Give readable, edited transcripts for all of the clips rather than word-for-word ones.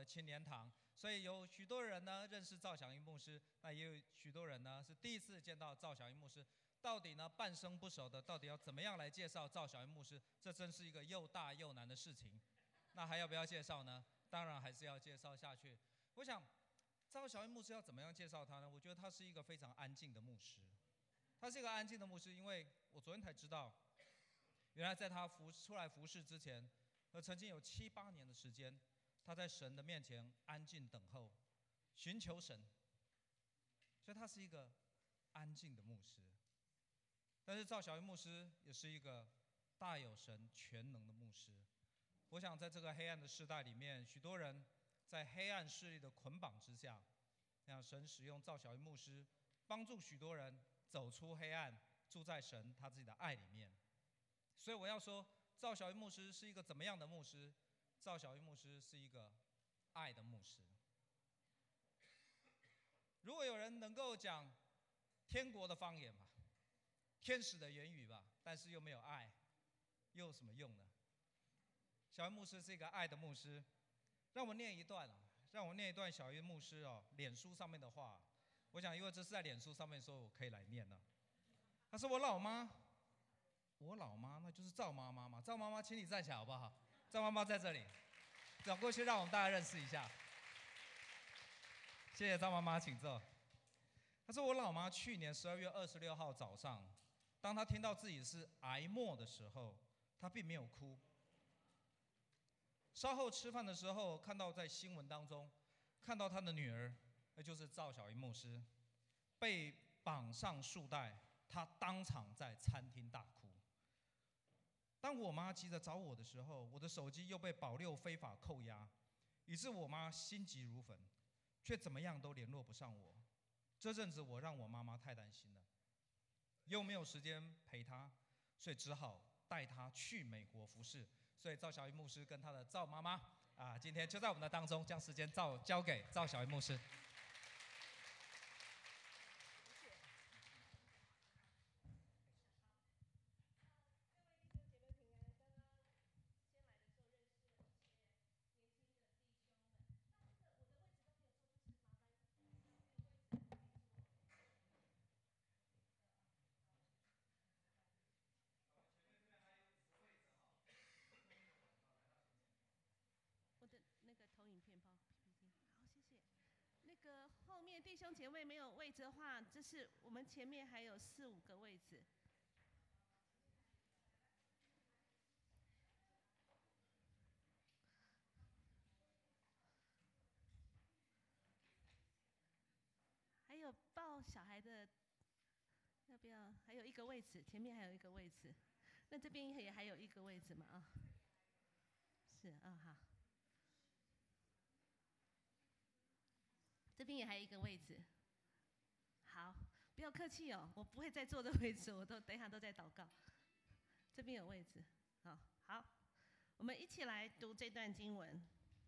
青年堂，所以有许多人呢认识赵小英牧师，那也有许多人呢是第一次见到赵小英牧师。到底呢半生不熟的，到底要怎么样来介绍赵小英牧师？这真是一个又大又难的事情。那还要不要介绍呢？当然还是要介绍下去。我想，赵小英牧师要怎么样介绍他呢？我觉得他是一个非常安静的牧师。他是一个安静的牧师，因为我昨天才知道，原来在他出来服侍之前，曾经有7、8年的时间，他在神的面前安静等候，寻求神。所以他是一个安静的牧师。但是赵小英牧师也是一个大有神全能的牧师。我想在这个黑暗的时代里面，许多人在黑暗势力的捆绑之下，让神使用赵小英牧师，帮助许多人走出黑暗，住在神他自己的爱里面。所以我要说，赵小英牧师是一个怎么样的牧师？赵小英牧师是一个爱的牧师。如果有人能够讲天国的方言吧，天使的言语吧，但是又没有爱，又有什么用呢？小英牧师是一个爱的牧师。让我念一段小英牧师脸书上面的话。我想因为这是在脸书上面说，我可以来念了。他说：我老妈那就是赵妈妈嘛。赵妈妈请你站起来好不好？赵妈妈在这里，走过去让我们大家认识一下。谢谢赵妈妈，请坐。他说：我老妈去年12月26号早上，当她听到自己是癌末的时候，她并没有哭。稍后吃饭的时候，看到在新闻当中，看到她的女儿，那就是赵小英牧师，被绑上束带，她当场在餐厅大哭。当我妈急着找我的时候，我的手机又被保六非法扣押，以致我妈心急如焚，却怎么样都联络不上我。这阵子我让我妈妈太担心了，又没有时间陪她，所以只好带她去美国服侍。所以赵小英牧师跟他的赵妈妈今天就在我们的当中，将时间交给赵小英牧师。 我的那个投影片包 PPT， 好，谢谢。那个后面弟兄姐妹没有位置的话，这是我们前面还有4、5个位置。还有抱小孩的，要不要？还有1个位置，前面还有1个位置。那这边也还有1个位置嘛？啊，是好。这边也还有1个位置。好，不要客气哦，我不会再坐这位置，我等一下都在祷告。这边有位置，好，我们一起来读这段经文。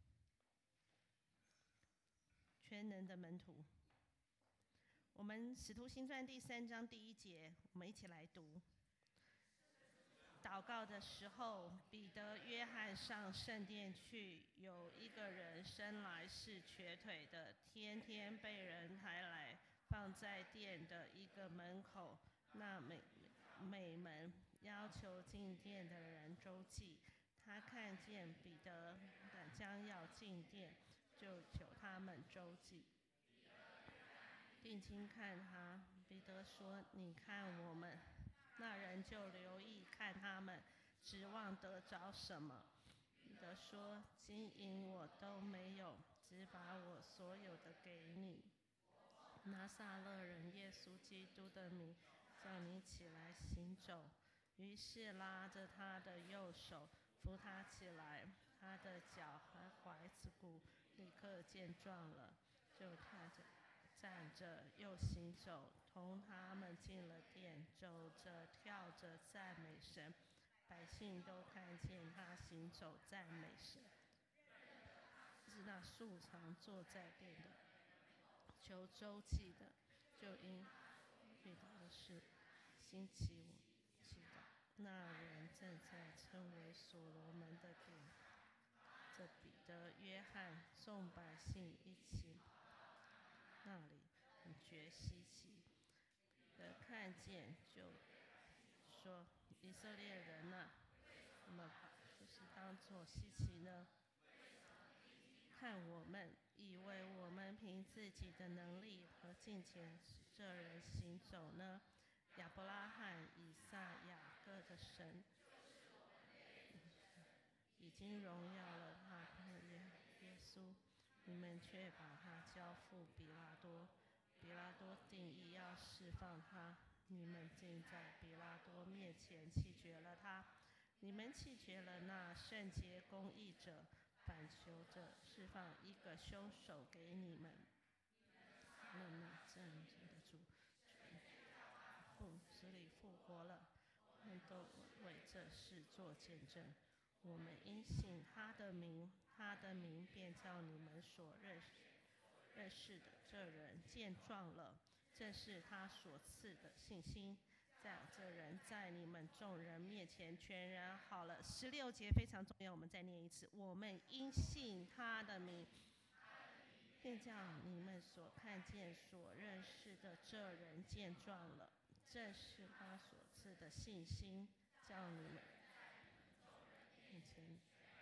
全能的门徒，我们使徒行传第3章第1节，我们一起来读。祷告的时候，彼得、约翰上圣殿去，有一个人生来是瘸腿的，天天被人抬来，放在殿的一个门口，那美门，要求进殿的人周济。他看见彼得将要进殿，就求他们周济。定睛看他，彼得说：你看我们。那人就留意看他们，指望得着什么。彼得说：金银我都没有，只把我所有的给你。拿撒勒人耶稣基督的名，叫你起来行走。于是拉着他的右手，扶他起来，他的脚和踝子骨立刻健壮了，就站着又行走，同他们进了殿，走着跳着赞美神。百姓都看见他行走赞美神。是那素常坐在殿的求周济的，就因遇到的事兴起我祈祷。那人正在称为所罗门的殿。这彼得、约翰众百姓一起那里，很觉稀奇。的看见就说：以色列人啊，你们把就是当作稀奇呢？看我们以为我们凭自己的能力和敬虔使这人行走呢？亚伯拉罕、以撒、雅各的神已经荣耀了他耶稣，你们却把他交付比拉多。比拉多定义要释放他，你们竟在比拉多面前弃绝了他。你们弃绝了那圣洁公义者，反求着释放一个凶手给你们。那正直的主死里复活了，我们都为这事做见证。我们因信他的名，他的名便叫你们所认识的这人健壮了。这是他所赐的信心，这人在你们众人面前全然好了。16节非常重要，我们再念一次。我们因信他的名，便叫你们所看见、所认识的这人健壮了。这是他所赐的信心，叫你们面前。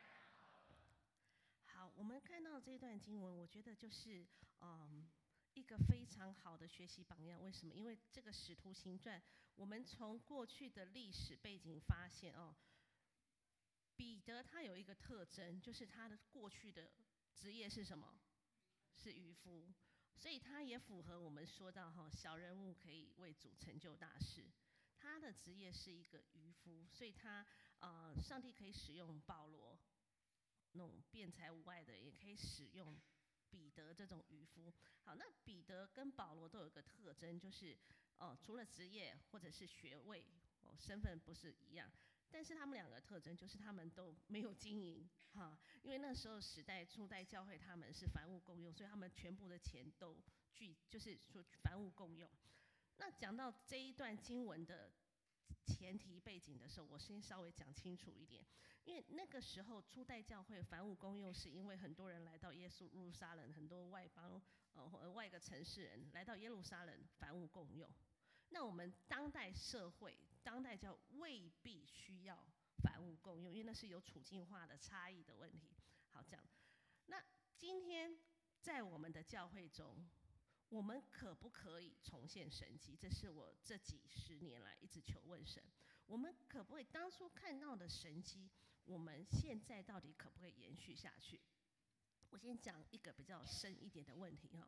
好，我们看到这段经文，我觉得就是一个非常好的学习榜样。为什么？因为这个《使徒行传》，我们从过去的历史背景发现彼得他有一个特征，就是他的过去的职业是什么？是渔夫。所以他也符合我们说到小人物可以为主成就大事。他的职业是一个渔夫，所以上帝可以使用保罗那种辩才无碍的，也可以使用彼得这种渔夫。好，那彼得跟保罗都有一个特征，就是除了职业或者是学位身份不是一样，但是他们两个特征就是他们都没有经营因为那时候初代教会他们是凡物共用，所以他们全部的钱都就是说凡物共用。那讲到这一段经文的前提背景的时候，我先稍微讲清楚一点。因为那个时候初代教会凡物公用，是因为很多人来到耶路撒冷，很多外邦外个城市人来到耶路撒冷，凡物共用。那我们当代社会，当代教未必需要凡物共用，因为那是有处境化的差异的问题。好，这样。那今天在我们的教会中，我们可不可以重现神迹？这是我这几十年来一直求问神。我们可不可以当初看到的神迹，我们现在到底可不可以延续下去？我先讲一个比较深一点的问题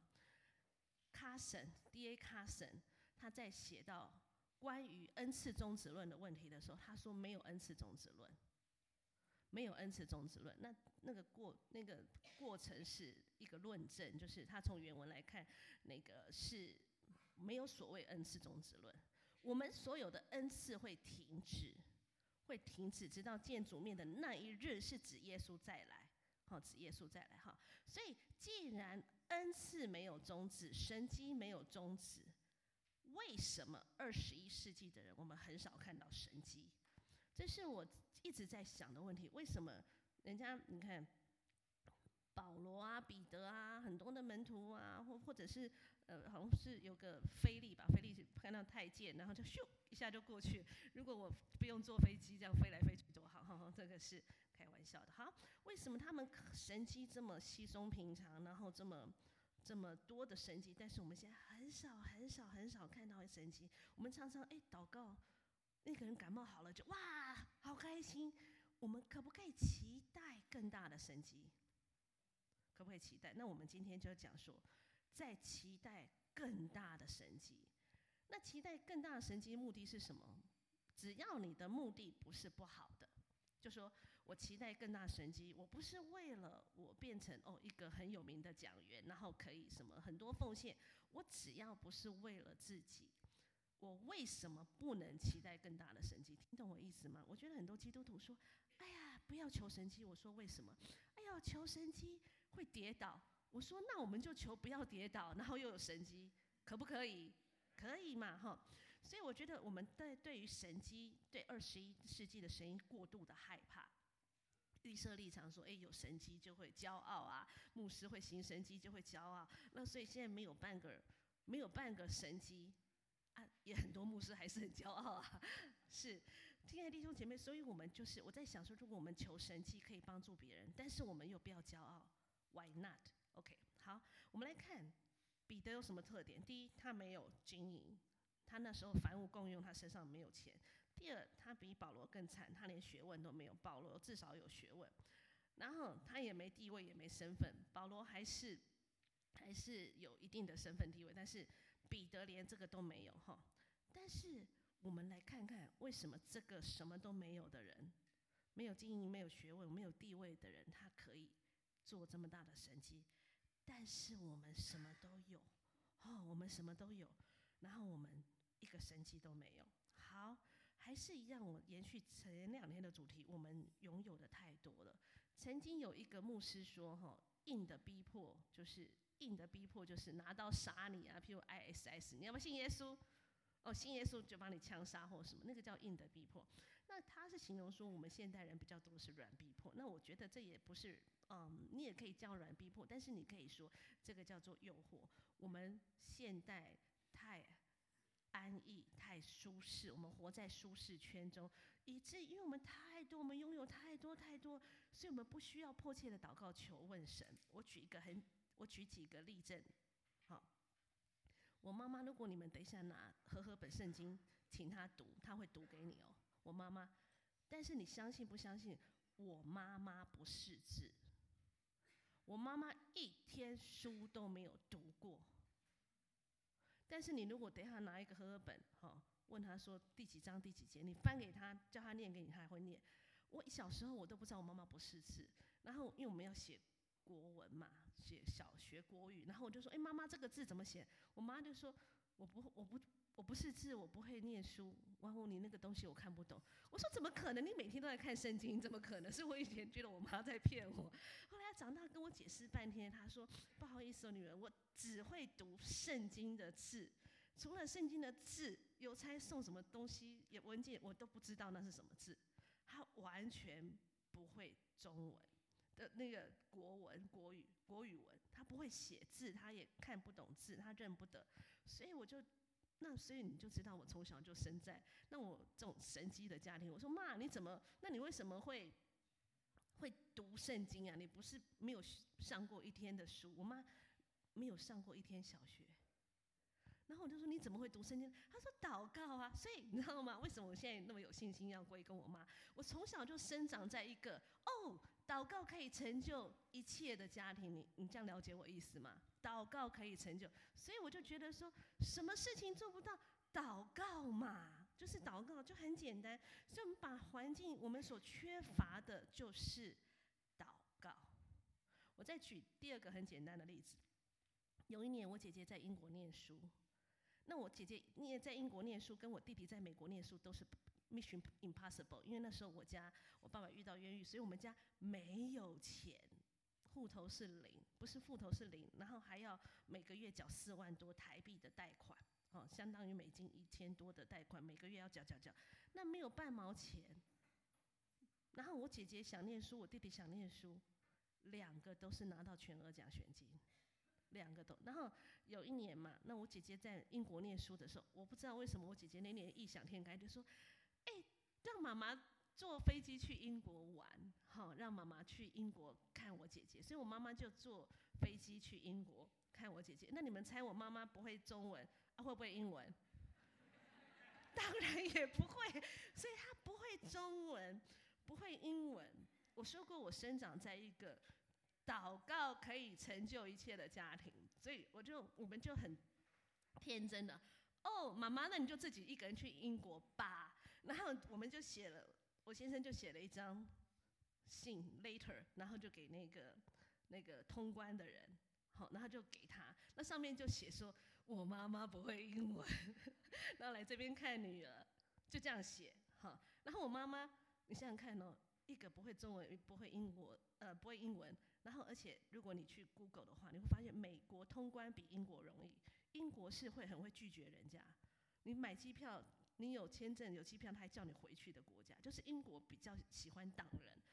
D.A. Carson 他在写到关于恩赐宗旨论的问题的时候，他说没有恩赐宗旨论，没有恩赐宗旨论。那个过程是一个论证，就是他从原文来看，那个是没有所谓恩赐宗旨论。我们所有的恩赐会停止，直到见主面的那一日，是指耶稣再来，指耶稣再来哈。所以，既然恩赐没有终止，神迹没有终止，为什么21世纪的人我们很少看到神迹？这是我一直在想的问题。为什么人家你看保罗啊、彼得啊，很多的门徒啊，或者是好像是有个腓力吧，腓力看到太监，然后就咻一下就过去。如果我不用坐飞机这样飞来飞去多好，这个是开玩笑的。好，为什么他们神迹这么稀松平常，然后这么多的神迹，但是我们现在很少看到神迹？我们常常祷告，那个人感冒好了就哇好开心。我们可不可以期待更大的神迹？可不可以期待？那我们今天就讲说，在期待更大的神迹。那期待更大的神迹目的是什么？只要你的目的不是不好的，就说我期待更大的神迹，我不是为了我变成一个很有名的讲员，然后可以什么很多奉献，我只要不是为了自己，我为什么不能期待更大的神迹？听懂我意思吗？我觉得很多基督徒说，哎呀，不要求神迹。我说为什么？哎呀，求神迹会跌倒。我说那我们就求不要跌倒，然后又有神迹，可不可以？可以嘛，所以我觉得我们对于神迹，对21世纪的神迹过度的害怕， 立设立场说，有神迹就会骄傲啊，牧师会行神迹就会骄傲。那所以现在没有半个神迹啊，也很多牧师还是很骄傲啊。是，亲爱的弟兄姐妹，所以我们就是我在想说，如果我们求神迹可以帮助别人，但是我们又不要骄傲 ，Why not？ OK， 好，我们来看彼得有什么特点。第一，他没有经营，他那时候凡物共用，他身上没有钱。第二，他比保罗更惨，他连学问都没有，保罗至少有学问。然后他也没地位，也没身份，保罗还是有一定的身份地位，但是彼得连这个都没有哈。但是我们来看看，为什么这个什么都没有的人，没有经营、没有学问、没有地位的人，他可以做这么大的神迹？但是我们什么都有，我们什么都有，然后我们一个神迹都没有。好，还是一样，我延续前2天的主题，我们拥有的太多了。曾经有一个牧师说，硬的逼迫就是拿刀杀你啊，譬如 ISIS， 你要不要信耶稣？信耶稣就把你枪杀或什么，那个叫硬的逼迫。那他是形容说我们现代人比较多是软逼迫。那我觉得这也不是，你也可以叫软逼迫，但是你可以说这个叫做诱惑。我们现代太安逸、太舒适，我们活在舒适圈中，以至因为我们太多，我们拥有太多，所以我们不需要迫切的祷告求问神。我举几个例证，好。我妈妈，如果你们等一下拿和本圣经请她读，她会读给你哦。我妈妈，但是你相信不相信？我妈妈不识字，我妈妈一天书都没有读过。但是你如果等一下拿一个和本，问她说第几章第几节，你翻给她，叫她念给你，她还会念。我小时候我都不知道我妈妈不识字，然后因为我们要写国文嘛，写小学国语，然后我就说，妈妈这个字怎么写？我妈就说，我不识字，我不会念书，然后你那个东西我看不懂。我说怎么可能？你每天都在看圣经，怎么可能？是我以前觉得我妈在骗我，后来她长大跟我解释半天，她说不好意思女儿，我只会读圣经的字，除了圣经的字，邮差送什么东西文件我都不知道那是什么字，她完全不会中文的那个国文、国语文，他不会写字，他也看不懂字，他认不得，所以你就知道我从小就生在那我这种神迹的家庭。我说妈，那你为什么会读圣经啊？你不是没有上过1天的书？我妈没有上过1天小学。然后我就说你怎么会读圣经？她说祷告啊。所以你知道吗？为什么我现在那么有信心要归跟我妈？我从小就生长在一个祷告可以成就一切的家庭。你这样了解我意思吗？祷告可以成就，所以我就觉得说，什么事情做不到，祷告嘛，就是祷告，就很简单。所以我们把环境，我们所缺乏的就是祷告。我再举第2个很简单的例子。有一年我姐姐在英国念书，那我姐姐在英国念书，跟我弟弟在美国念书都是 Mission Impossible， 因为那时候我爸爸遇到冤狱，所以我们家没有钱，户头是0，不是户头是0，然后还要每个月缴4万多台币的贷款，相当于美金1000多的贷款，每个月要缴，那没有半毛钱。然后我姐姐想念书，我弟弟想念书，2个都是拿到全额奖学金。2个都，然后有一年嘛，那我姐姐在英国念书的时候，我不知道为什么我姐姐那年异想天开，就说，让妈妈坐飞机去英国玩，让妈妈去英国看我姐姐，所以我妈妈就坐飞机去英国看我姐姐。那你们猜我妈妈不会中文会不会英文？当然也不会，所以她不会中文，不会英文。我说过，我生长在一个祷告可以成就一切的家庭，所以我们就很天真的，妈妈，那你就自己一个人去英国吧。然后我先生就写了一张信 letter， 然后就给那个通关的人，然后就给他，那上面就写说我妈妈不会英文，然后来这边看女儿，就这样写，然后我妈妈，你想想看一个不会中文，不会英文。然后，而且如果你去 Google 的话，你会发现美国通关比英国容易。英国是很会拒绝人家，你买机票，你有签证有机票，他还叫你回去的国家。就是英国比较喜欢挡人，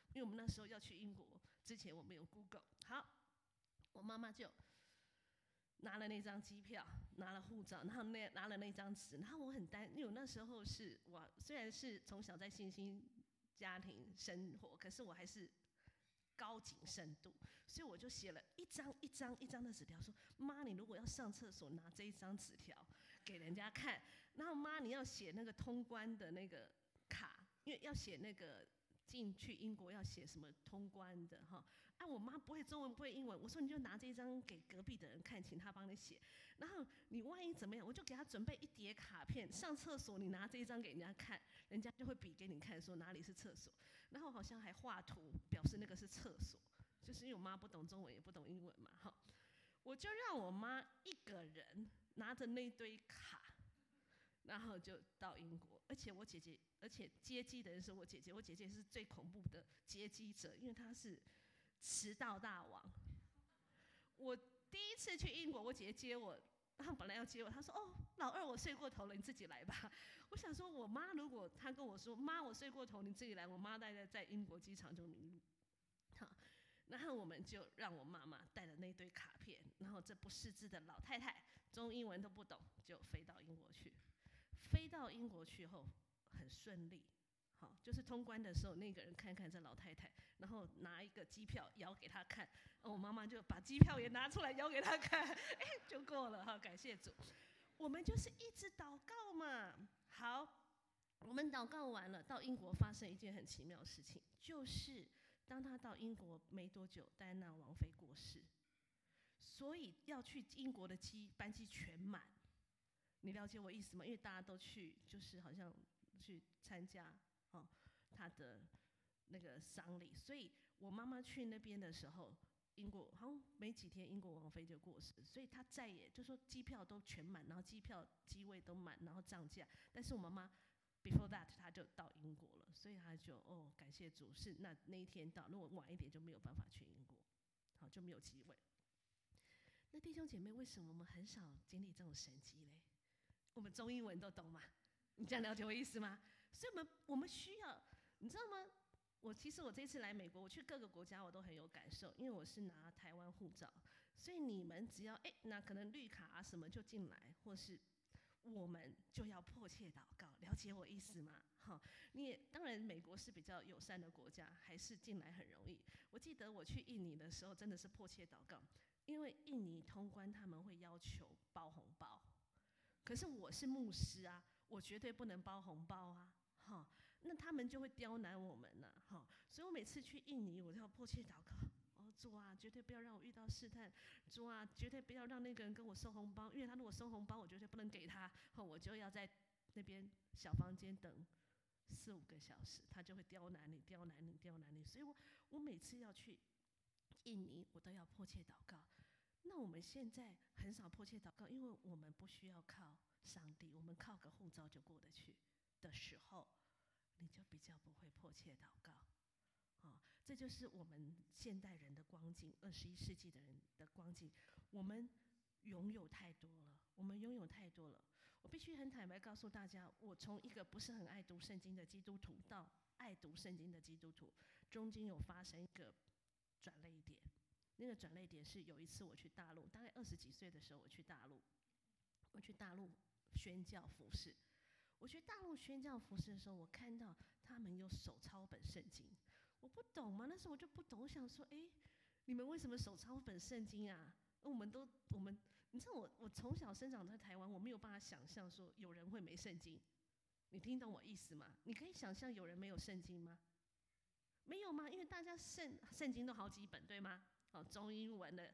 因为我们那时候要去英国之前，我们有 Google。好，我妈妈就拿了那张机票，拿了护照，然后拿了那张纸，然后我很担，因为我那时候是我虽然是从小在信心家庭生活，可是我还是高谨慎度，所以我就写了一张一张一张的纸条，说妈，你如果要上厕所，拿这一张纸条给人家看，然后妈，你要写那个通关的那个卡，因为要写那个进去英国要写什么通关的哈。啊，我妈不会中文不会英文，我说你就拿这一张给隔壁的人看，请他帮你写。然后你万一怎么样，我就给他准备一叠卡片，上厕所你拿这一张给人家看，人家就会比给你看，说哪里是厕所。然后好像还画图表示那个是厕所，就是因为我妈不懂中文也不懂英文嘛，哈，我就让我妈一个人拿着那堆卡，然后就到英国。而且我姐姐，而且接机的人是我姐姐，我姐姐是最恐怖的接机者，因为她是迟到大王。我第一次去英国，我姐姐接我，她本来要接我，她说：“哦，老二，我睡过头了，你自己来吧。”我想说，我妈如果她跟我说：“妈，我睡过头，你自己来。”我妈大概在英国机场就迷路。好，然后我们就让我妈妈带了那堆卡片，然后这不识字的老太太，中英文都不懂，就飞到英国去。飞到英国去后很顺利。好，就是通关的时候，那个人看看这老太太，然后拿一个机票摇给她看，我妈妈就把机票也拿出来摇给她看，就过了哈，感谢主。我们就是一直祷告嘛。好，我们祷告完了，到英国发生一件很奇妙的事情，就是当他到英国没多久，戴安娜王妃过世，所以要去英国的班机全满。你了解我意思吗？因为大家都去，就是好像去参加他的那个丧礼，所以我妈妈去那边的时候，英国好像没几天，英国王妃就过世，所以她再也就说机票都全满，然后机位都满，然后涨价。但是我妈妈 before that 她就到英国了，所以她就感谢主，是那一天到，如果晚一点就没有办法去英国，好就没有机会。那弟兄姐妹，为什么我们很少经历这种神迹嘞？我们中英文都懂吗？你这样了解我意思吗？所以我们需要，你知道吗？其实我这次来美国，我去各个国家我都很有感受，因为我是拿台湾护照，所以你们只要那可能绿卡啊什么就进来，或是我们就要迫切祷告，了解我意思吗？好，你也当然美国是比较友善的国家，还是进来很容易。我记得我去印尼的时候真的是迫切祷告，因为印尼通关他们会要求包红包，可是我是牧师啊，我绝对不能包红包啊，那他们就会刁难我们了，所以我每次去印尼，我都要迫切祷告。主啊，绝对不要让我遇到试探。主啊，绝对不要让那个人跟我收红包，因为他如果收红包，我绝对不能给他，我就要在那边小房间等4-5个小时，他就会刁难你，刁难你，刁难你。所以我每次要去印尼，我都要迫切祷告。那我们现在很少迫切祷告，因为我们不需要靠上帝，我们靠个护照就过得去的时候，你就比较不会迫切祷告。这就是我们现代人的光景，21世纪的人的光景。我们拥有太多了，我们拥有太多了。我必须很坦白告诉大家，我从一个不是很爱读圣经的基督徒到爱读圣经的基督徒，中间有发生一个转捩点。那个转捩点是有一次我去大陆，大概20几岁的时候，我去大陆宣教服事。我去大陆宣教服事的时候，我看到他们有手抄本圣经，我不懂嘛，那时候我就不懂，我想说，你们为什么手抄本圣经啊？你知道我从小生长在台湾，我没有办法想象说有人会没圣经。你听懂我意思吗？你可以想象有人没有圣经吗？没有吗？因为大家圣经都好几本，对吗？中英文的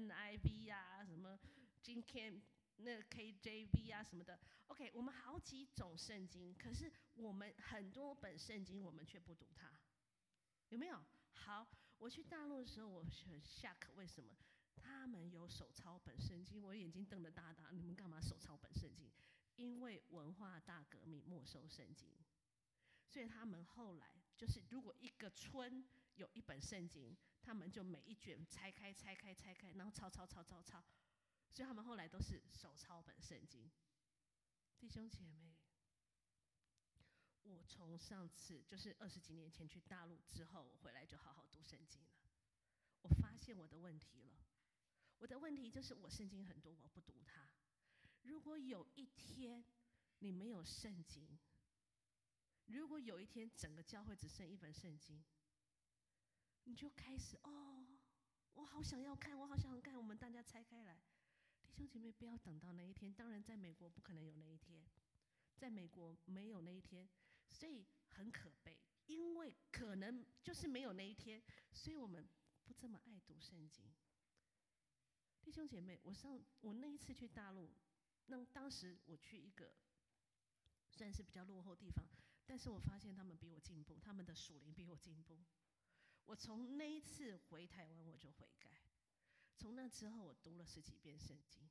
NIV 啊，什么 那 KJV 啊什么的。OK， 我们好几种圣经，可是我们很多本圣经我们却不读它，有没有？好，我去大陆的时候我很 shock， 为什么？他们有手抄本圣经，我眼睛瞪得大大，你们干嘛手抄本圣经？因为文化大革命没收圣经，所以他们后来就是如果一个村有一本圣经，他们就每一卷拆开，然后抄，所以他们后来都是手抄本圣经。弟兄姐妹， 我从上次就是20几年前去大陆之后，我回来就好好读圣经了。我发现我的问题了，我的问题就是我圣经很多，我不读它。如果有一天你没有圣经，如果有一天整个教会只剩一本圣经，你就开始我好想要看，我好想要看，我们大家拆开来。弟兄姐妹，不要等到那一天。当然，在美国不可能有那一天，在美国没有那一天，所以很可悲。因为可能就是没有那一天，所以我们不这么爱读圣经。弟兄姐妹，我那一次去大陆，那当时我去一个算是比较落后地方，但是我发现他们比我进步，他们的属灵比我进步。我从那一次回台湾我就悔改，从那之后我读了10几遍圣经。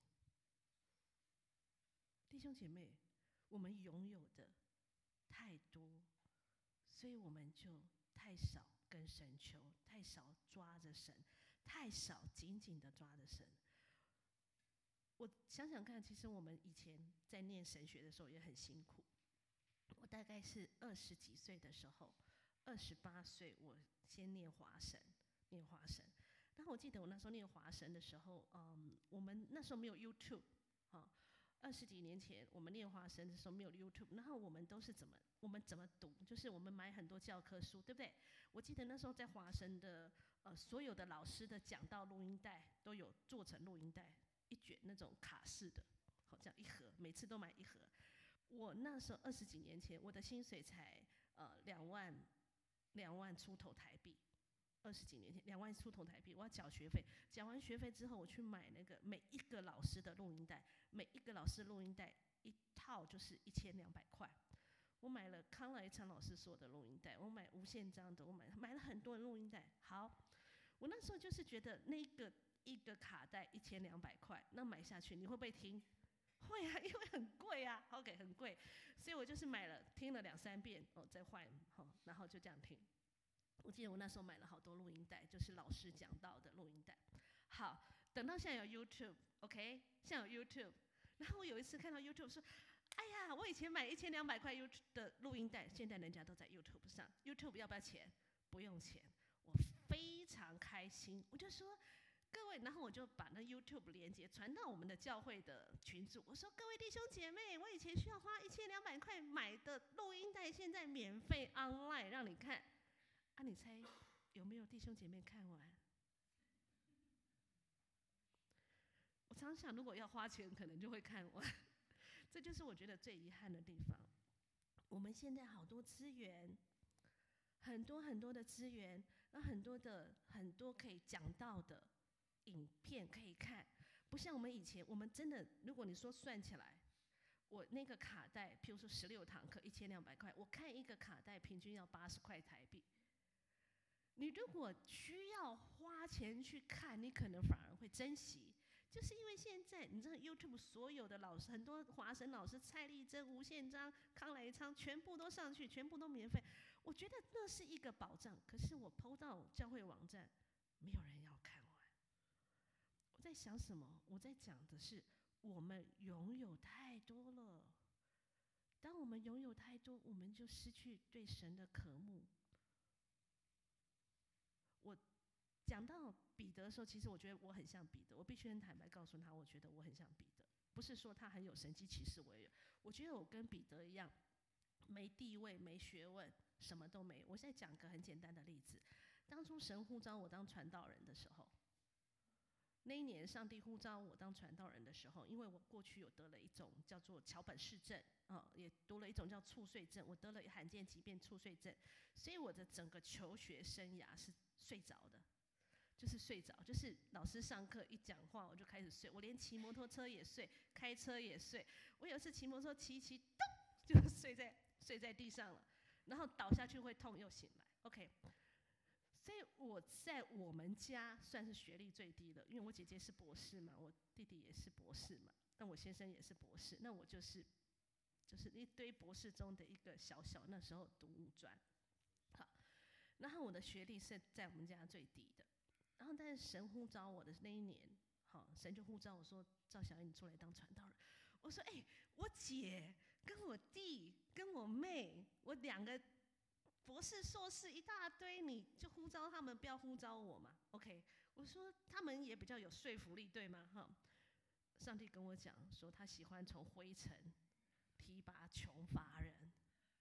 弟兄姐妹，我们拥有的太多，所以我们就太少跟神求，太少抓着神，太少紧紧的抓着神。我想想看，其实我们以前在念神学的时候也很辛苦。我大概是20几岁的时候，28岁我先念华神。然后我记得我那时候念华神的时候，我们那时候没有 YouTube 20几年前我们念华神的时候没有 YouTube， 然后我们怎么读，就是我们买很多教科书，对不对？我记得那时候在华神的所有的老师的讲道录音带都有做成录音带，一卷那种卡式的，好这样一盒，每次都买一盒。我那时候20几年前，我的薪水才2万出头台币。20几年前2万出头台币，我要缴学费。缴完学费之后，我去买那个每一个老师的录音带，每一个老师录音带一套就是1200块。我买了康来昌老师所有的录音带，我买吴宪章的，我买了很多的录音带。好，我那时候就是觉得那个一个卡带1200块，那买下去你会不会听？会啊，因为很贵啊 ，OK 很贵，所以我就是买了，听了2、3遍，再换，然后就这样听。我记得我那时候买了好多录音带，就是老师讲到的录音带。好，等到现在有 YouTube，OK， 现在有 YouTube， 然后我有一次看到 YouTube 说，哎呀，我以前买1200块 YouTube 的录音带，现在人家都在 YouTube 上。YouTube 要不要钱？不用钱，我非常开心，我就说。各位，然后我就把那 YouTube 连接传到我们的教会的群组。我说：“各位弟兄姐妹，我以前需要花1200块买的录音带，现在免费 online 让你看。啊，你猜有没有弟兄姐妹看完？我常想，如果要花钱，可能就会看完。这就是我觉得最遗憾的地方。我们现在好多资源，很多很多的资源，那很多可以讲到的。”影片可以看，不像我们以前，我们真的，如果你说算起来，我那个卡带，譬如说16堂课1200块，我看一个卡带平均要80块台币。你如果需要花钱去看，你可能反而会珍惜，就是因为现在你知道 YouTube 所有的老师，很多华神老师，蔡丽珍、吴宪章、康来昌，全部都上去，全部都免费。我觉得那是一个保障，可是我 PO 到教会网站，没有人要看。我在想什么？我在讲的是，我们拥有太多了。当我们拥有太多，我们就失去对神的渴慕。我讲到彼得的时候，其实我觉得我很像彼得。我必须很坦白告诉他，我觉得我很像彼得。不是说他很有神迹奇事，我也有。我觉得我跟彼得一样，没地位、没学问，什么都没有。我现在讲个很简单的例子：当初神呼召我当传道人的时候。那一年，上帝呼召我当传道人的时候，因为我过去有得了一种叫做桥本氏症，也得了一种叫猝睡症，我得了罕见疾病猝睡症，所以我的整个求学生涯是睡着的，就是睡着，就是老师上课一讲话我就开始睡，我连骑摩托车也睡，开车也睡。我有一次骑摩托车骑，咚，就睡在地上了，然后倒下去会痛又醒来。OK。所以我在我们家算是学历最低的，因为我姐姐是博士嘛，我弟弟也是博士嘛，那我先生也是博士，那我就是一堆博士中的一个小，那时候读五专。好，然后我的学历是在我们家最低的，然后但是神呼召我的那一年，神就呼召我说：“赵小英，你出来当传道人。”我说：“我姐跟我弟跟我妹，我2个博士、硕士一大堆，你就呼召他们，不要呼召我嘛 ？OK， 我说他们也比较有说服力，对吗？哈，上帝跟我讲说，他喜欢从灰尘提拔穷乏人，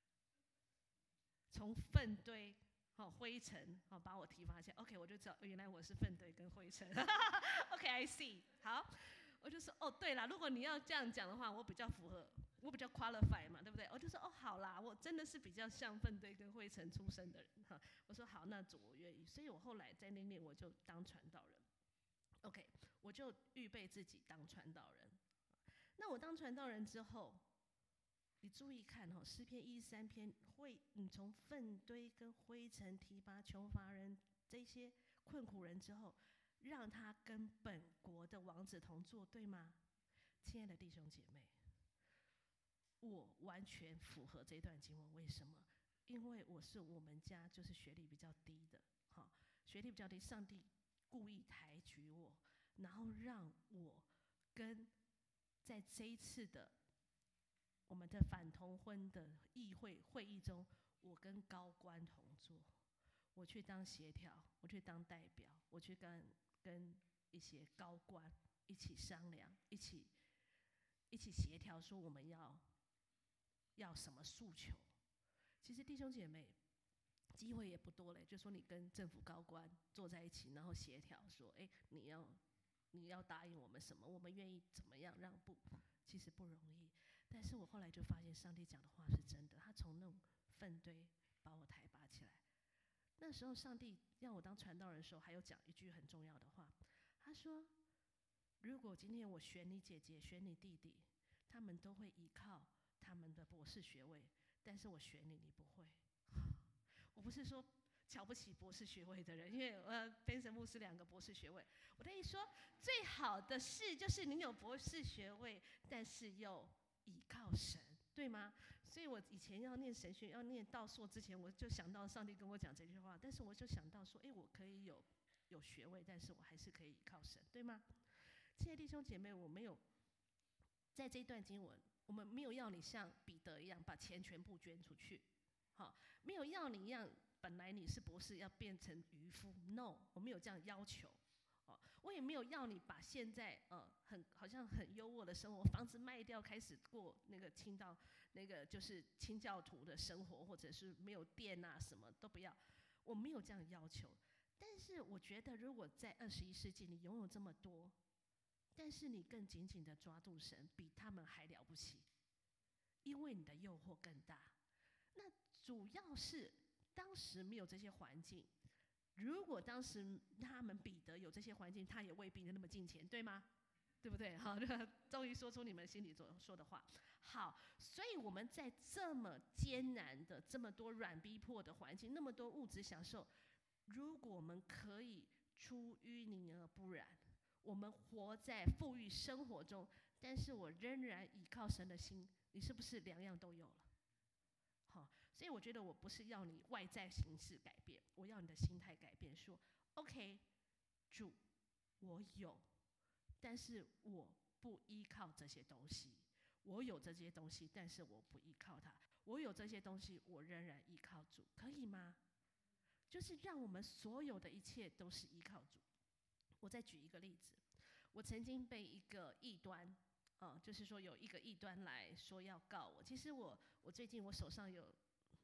从粪堆、灰尘把我提拔起来。OK， 我就知道原来我是粪堆跟灰尘。OK，I see。好，我就说哦，对啦，如果你要这样讲的话，我比较符合。我比较 qualify 嘛，对不对？我就说哦，好啦，我真的是比较像粪堆跟灰尘出身的人哈。我说好，那主我愿意。所以我后来在那年我就当传道人。OK， 我就预备自己当传道人。那我当传道人之后，你注意看哈，诗篇113篇你从粪堆跟灰尘提拔穷乏人这些困苦人之后，让他跟本国的王子同坐，对吗？亲爱的弟兄姐妹。我完全符合这段经文，为什么？因为我们家就是学历比较低的，学历比较低，上帝故意抬举我，然后让我跟在这一次的我们的反同婚的议会会议中，我跟高官同坐，我去当协调，我去当代表，我去跟一些高官一起商量，一起协调，说我们要什么诉求？其实弟兄姐妹，机会也不多嘞。就说你跟政府高官坐在一起，然后协调说，你要答应我们什么？我们愿意怎么样让步？其实不容易。但是我后来就发现，上帝讲的话是真的。他从那种粪堆把我抬拔起来。那时候上帝让我当传道人的时候，还有讲一句很重要的话。他说：“如果今天我选你姐姐，选你弟弟，他们都会依靠他们的博士学位，但是我选你，你不会。我不是说瞧不起博士学位的人，因为Benson牧师2个博士学位。我的意思说，最好的事就是你有博士学位，但是又依靠神，对吗？所以我以前要念神学、要念道硕之前，我就想到上帝跟我讲这句话，但是我就想到说，我可以有学位，但是我还是可以依靠神，对吗？亲爱的弟兄姐妹，我没有在这一段经文，我们没有要你像彼得一样把钱全部捐出去，没有要你一样，本来你是博士要变成渔夫 ，no， 我没有这样要求，我也没有要你把现在好像很优渥的生活，房子卖掉开始过那个就是清教徒的生活，或者是没有电啊，什么都不要，我没有这样要求。但是我觉得，如果在21世纪你拥有这么多，但是你更紧紧的抓住神，比他们还了不起，因为你的诱惑更大。那主要是当时没有这些环境，如果当时他们彼得有这些环境，他也未必那么近前，对吗？对不对？好，终于说出你们心里所说的话。好，所以我们在这么艰难的、这么多软逼迫的环境，那么多物质享受，如果我们可以出淤泥而不染，我们活在富裕生活中，但是我仍然依靠神的心，你是不是2样都有了？好，所以我觉得我不是要你外在形式改变，我要你的心态改变。说 OK， 主，我有，但是我不依靠这些东西。我有这些东西，但是我不依靠它。我有这些东西，我仍然依靠主，可以吗？就是让我们所有的一切都是依靠主。我再举一个例子，我曾经被一个异端，就是说有一个异端来说要告我。其实我最近我手上有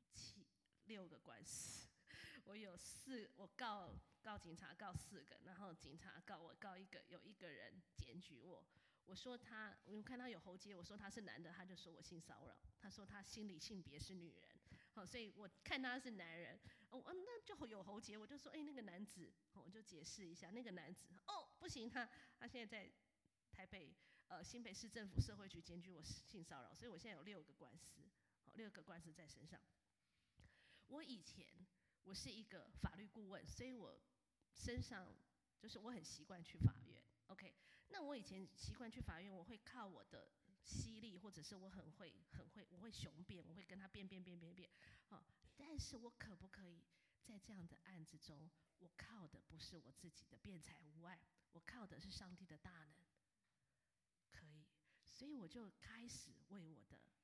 6个官司，我告警察告4个，然后警察告我告1个，有1个人检举我。我说我看他有喉结，我说他是男的，他就说我性骚扰，他说他心理性别是女人，所以我看他是男人，那就有喉结，我就说那个男子，我就解释一下那个男子，不行，他现在在台北新北市政府社会局检举我性骚扰，所以我现在有6个官司，6个官司在身上。我以前我是一个法律顾问，所以我身上就是我很习惯去法院。OK， 那我以前习惯去法院，我会靠我的犀利，或者是我我会雄辩，我会跟他辩，但是我可不可以在这样的案子中，我靠的不是我自己的辩才无碍，我靠的是上帝的大能？可以，所以我就开始为我的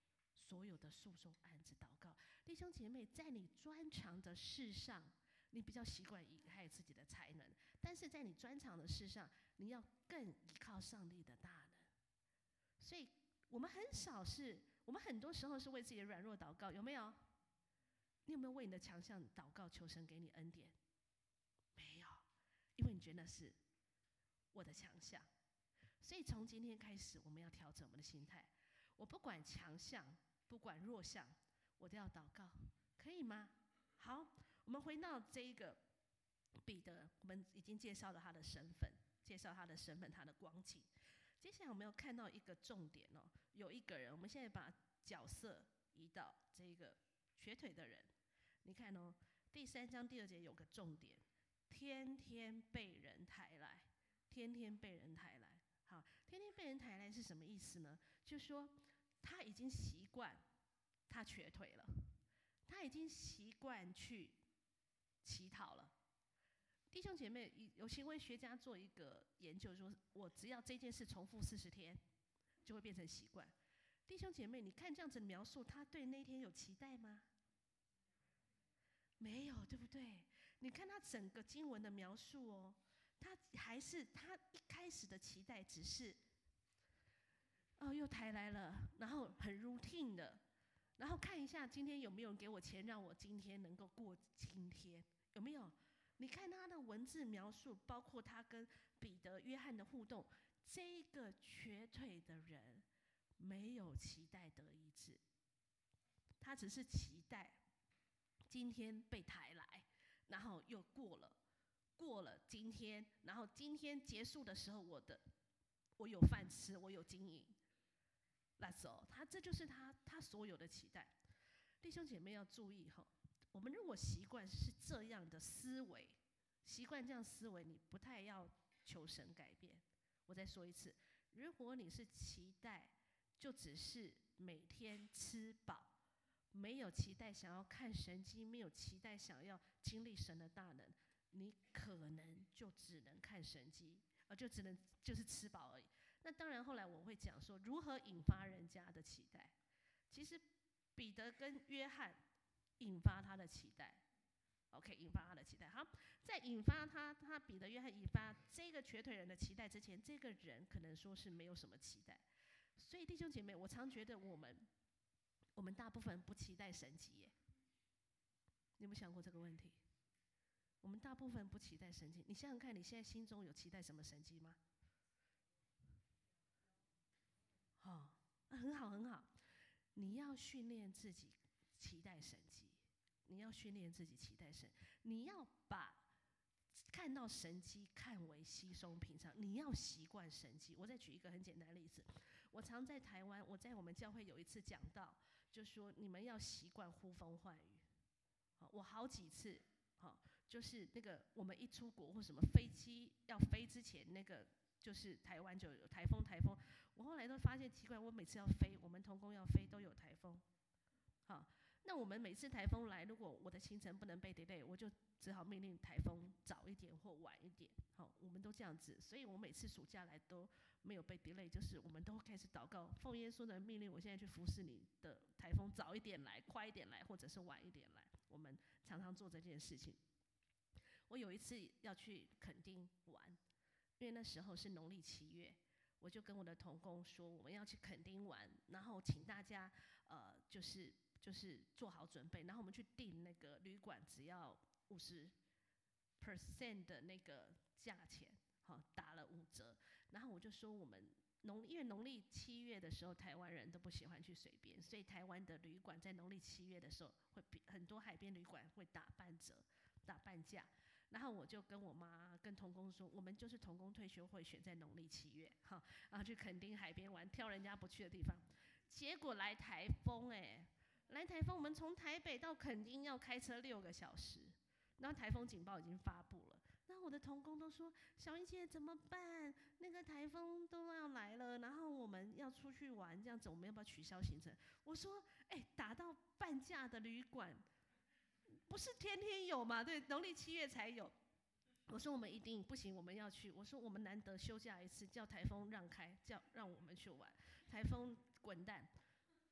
所有的诉讼案子祷告。弟兄姐妹，在你专长的事上，你比较习惯依赖自己的才能，但是在你专长的事上，你要更依靠上帝的大能。所以我们很多时候是为自己的软弱祷告，有没有？你有没有为你的强项祷告，求神给你恩典？没有，因为你觉得那是我的强项。所以从今天开始，我们要调整我们的心态。我不管强项，不管弱项，我都要祷告，可以吗？好，我们回到这一个彼得，我们已经介绍了他的身份，他的光景。接下来我们要看到一个重点哦，有一个人，我们现在把角色移到这个瘸腿的人。你看哦，第3章第2节有个重点，天天被人抬来，天天被人抬来。好，天天被人抬来是什么意思呢？就是说他已经习惯他瘸腿了，他已经习惯去乞讨了。弟兄姐妹，有行为学家做一个研究说，我只要这件事重复40天，就会变成习惯。弟兄姐妹，你看这样子的描述，他对那天有期待吗？没有，对不对？你看他整个经文的描述哦，他一开始的期待只是，又抬来了，然后很 routine 的，然后看一下今天有没有人给我钱，让我今天能够过今天，有没有？你看他的文字描述，包括他跟彼得、约翰的互动，这个瘸腿的人没有期待得医治，他只是期待今天被抬来，然后又过了今天，然后今天结束的时候，我有饭吃，我有经营。That's all， 这就是他所有的期待。弟兄姐妹要注意哈，我们如果习惯是这样的思维，习惯这样思维，你不太要求神改变。我再说一次，如果你是期待，就只是每天吃饱，没有期待想要看神迹，没有期待想要经历神的大能，你可能就只能看神迹，就是吃饱而已。那当然，后来我会讲说如何引发人家的期待。其实彼得跟约翰引发他的期待 ，OK， 引发他的期待。好，在引发他彼得、约翰引发这个瘸腿人的期待之前，这个人可能说是没有什么期待。所以弟兄姐妹，我常觉得我们大部分不期待神迹耶。你有没有想过这个问题？我们大部分不期待神迹。你想想看，你现在心中有期待什么神迹吗？很好很好，你要训练自己期待神迹，你要训练自己期待神，你要把看到神迹看为稀松平常，你要习惯神迹。我再举一个很简单的例子，我常在台湾，我在我们教会有一次讲到，就说你们要习惯呼风唤雨。我好几次，就是那个我们一出国或什么飞机要飞之前，那个就是台湾就有台风。我后来都发现奇怪，我每次要飞，我们同工要飞都有台风。好，那我们每次台风来，如果我的行程不能被 delay， 我就只好命令台风早一点或晚一点。好，我们都这样子，所以我每次暑假来都没有被 delay， 就是我们都开始祷告，奉耶稣的命令，我现在去服侍你的台风早一点来、快一点来，或者是晚一点来。我们常常做这件事情。我有一次要去垦丁玩，因为那时候是农历7月。我就跟我的同工说，我们要去垦丁玩，然后请大家就是做好准备，然后我们去订那个旅馆，只要50% 的那个价钱，打了5折。然后我就说因为农历7月的时候，台湾人都不喜欢去水边，所以台湾的旅馆在农历7月的时候，会比很多海边旅馆会打半折、打半价。然后我就跟我妈跟同工说，我们就是同工退休会选在农历7月，然后去垦丁海边玩，挑人家不去的地方。结果来台风来台风，我们从台北到垦丁要开车6个小时，然后台风警报已经发布了。那我的同工都说：“小英姐怎么办？那个台风都要来了，然后我们要出去玩，这样子我们要不要取消行程？”我说：“打到半价的旅馆。”不是天天有嘛？对，农历7月才有。我说我们一定不行，我们要去。我说我们难得休假一次，叫台风让开，让我们去玩。台风滚蛋，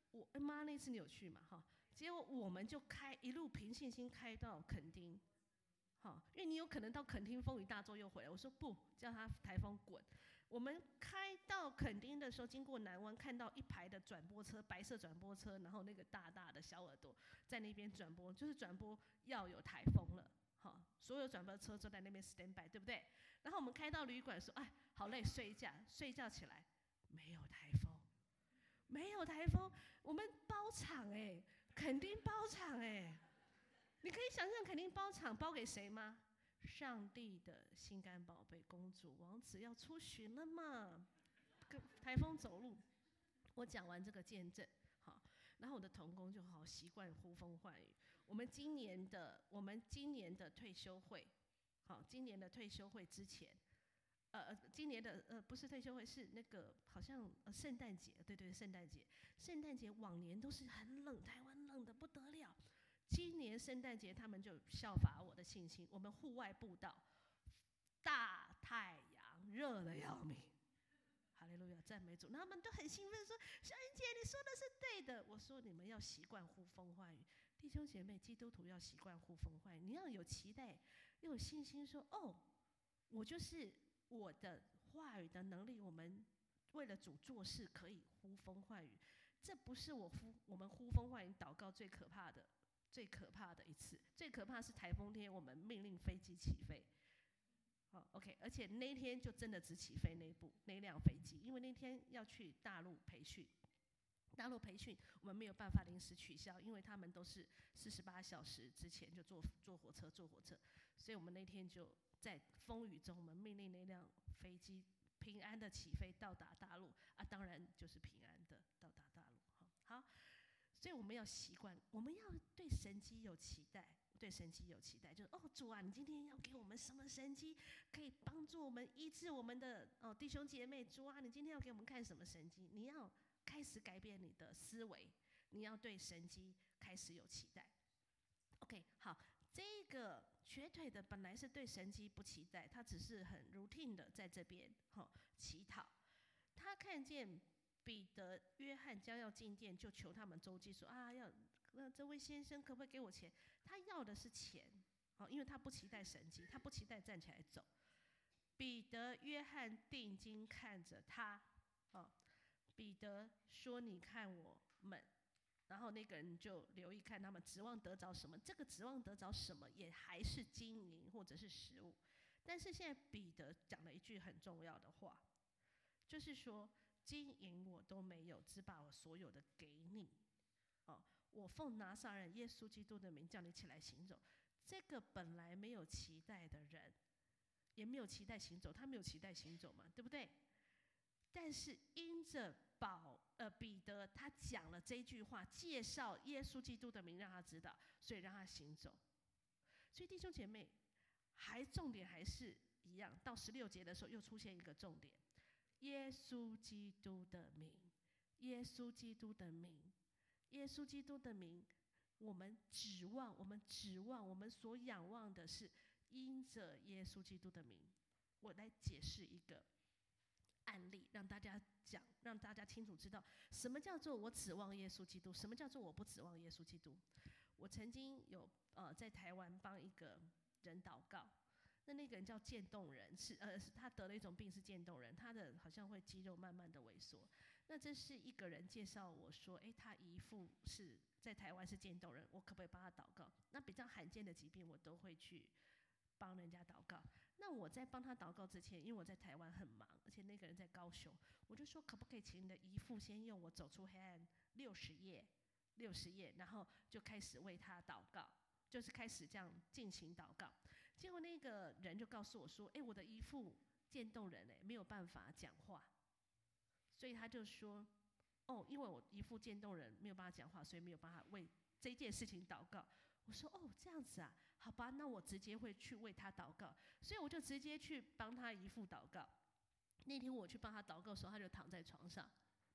妈那次你有去嘛？哈，结果我们就一路凭信心开到垦丁，好，因为你有可能到垦丁风雨大作又回来。我说不，叫他台风滚。我们开到垦丁的时候，经过南湾，看到一排的转播车，白色转播车，然后那个大大的小耳朵在那边转播，就是转播要有台风了。好，所有转播车都在那边 stand by， 对不对？然后我们开到旅馆说，哎，好累，睡一觉。睡觉起来，没有台风，没有台风，我们包场垦丁包场你可以想象垦丁包场包给谁吗？上帝的心肝宝贝公主王子要出巡了嘛，跟台风走路。我讲完这个见证，好，然后我的同工就好习惯呼风唤雨。我们今年的退休会，好，今年的退休会之前，今年的不是退休会，是那个好像圣诞节，对，圣诞节往年都是很冷，台湾冷得不得了。今年圣诞节他们就效法我的信心，我们户外布道，大太阳热得要命，哈利路亚，赞美主。他们都很兴奋说：“小英姐，你说的是对的。”我说：“你们要习惯呼风唤雨，弟兄姐妹，基督徒要习惯呼风唤雨。你要有期待，要有信心说，哦，我就是我的话语的能力，我们为了主做事可以呼风唤雨。这不是我们呼风唤雨祷告最可怕的一次。最可怕是台风天，我们命令飞机起飞。好 ，OK， 而且那天就真的只起飞那辆飞机，因为那天要去大陆培训。我们没有办法临时取消，因为他们都是48小时之前就坐火车，所以我们那天就在风雨中，我们命令那辆飞机平安的起飞到达大陆啊，当然就是平安的到达大陆。好，所以我们要习惯，我们要对神迹有期待。就是主啊，你今天要给我们什么神迹，可以帮助我们医治我们的弟兄姐妹？主啊，你今天要给我们看什么神迹？你要开始改变你的思维，你要对神迹开始有期待。OK， 好，这个瘸腿的本来是对神迹不期待，他只是很 routine 的在这边乞讨。他看见彼得、约翰将要进殿，就求他们周济说啊，这位先生可不可以给我钱？他要的是钱，因为他不期待神迹，他不期待站起来走。彼得、约翰定睛看着他，彼得说：“你看我们。”然后那个人就留意看他们指望得着什么，这个指望得着什么也还是金银或者是食物。但是现在彼得讲了一句很重要的话，就是说金银我都没有，只把我所有的给你。我奉拿撒勒人耶稣基督的名叫你起来行走。这个本来没有期待的人，也没有期待行走，他没有期待行走嘛，对不对？但是因着彼得他讲了这句话，介绍耶稣基督的名让他知道，所以让他行走。所以弟兄姐妹，重点还是一样，到16节的时候又出现一个重点：耶稣基督的名，耶稣基督的名，耶稣基督的名。我们指望，我们所仰望的是因着耶稣基督的名。我来解释一个案例，让大家清楚知道什么叫做我指望耶稣基督，什么叫做我不指望耶稣基督。我曾经有在台湾帮一个人祷告，那个人叫渐冻人，他得了一种病是渐冻人，他的好像会肌肉慢慢的萎缩。那这是一个人介绍我说，他姨父是在台湾是渐冻人，我可不可以帮他祷告？那比较罕见的疾病，我都会去帮人家祷告。那我在帮他祷告之前，因为我在台湾很忙，而且那个人在高雄，我就说可不可以请你的姨父先用我走出黑暗60页，然后就开始为他祷告，就是开始这样进行祷告。结果那个人就告诉我说，我的姨父渐冻人没有办法讲话，所以他就说，因为我姨父渐冻人没有办法讲话，所以没有办法为这件事情祷告。我说这样子啊，好吧，那我直接会去为他祷告。所以我就直接去帮他姨父祷告。那天我去帮他祷告的时候，他就躺在床上。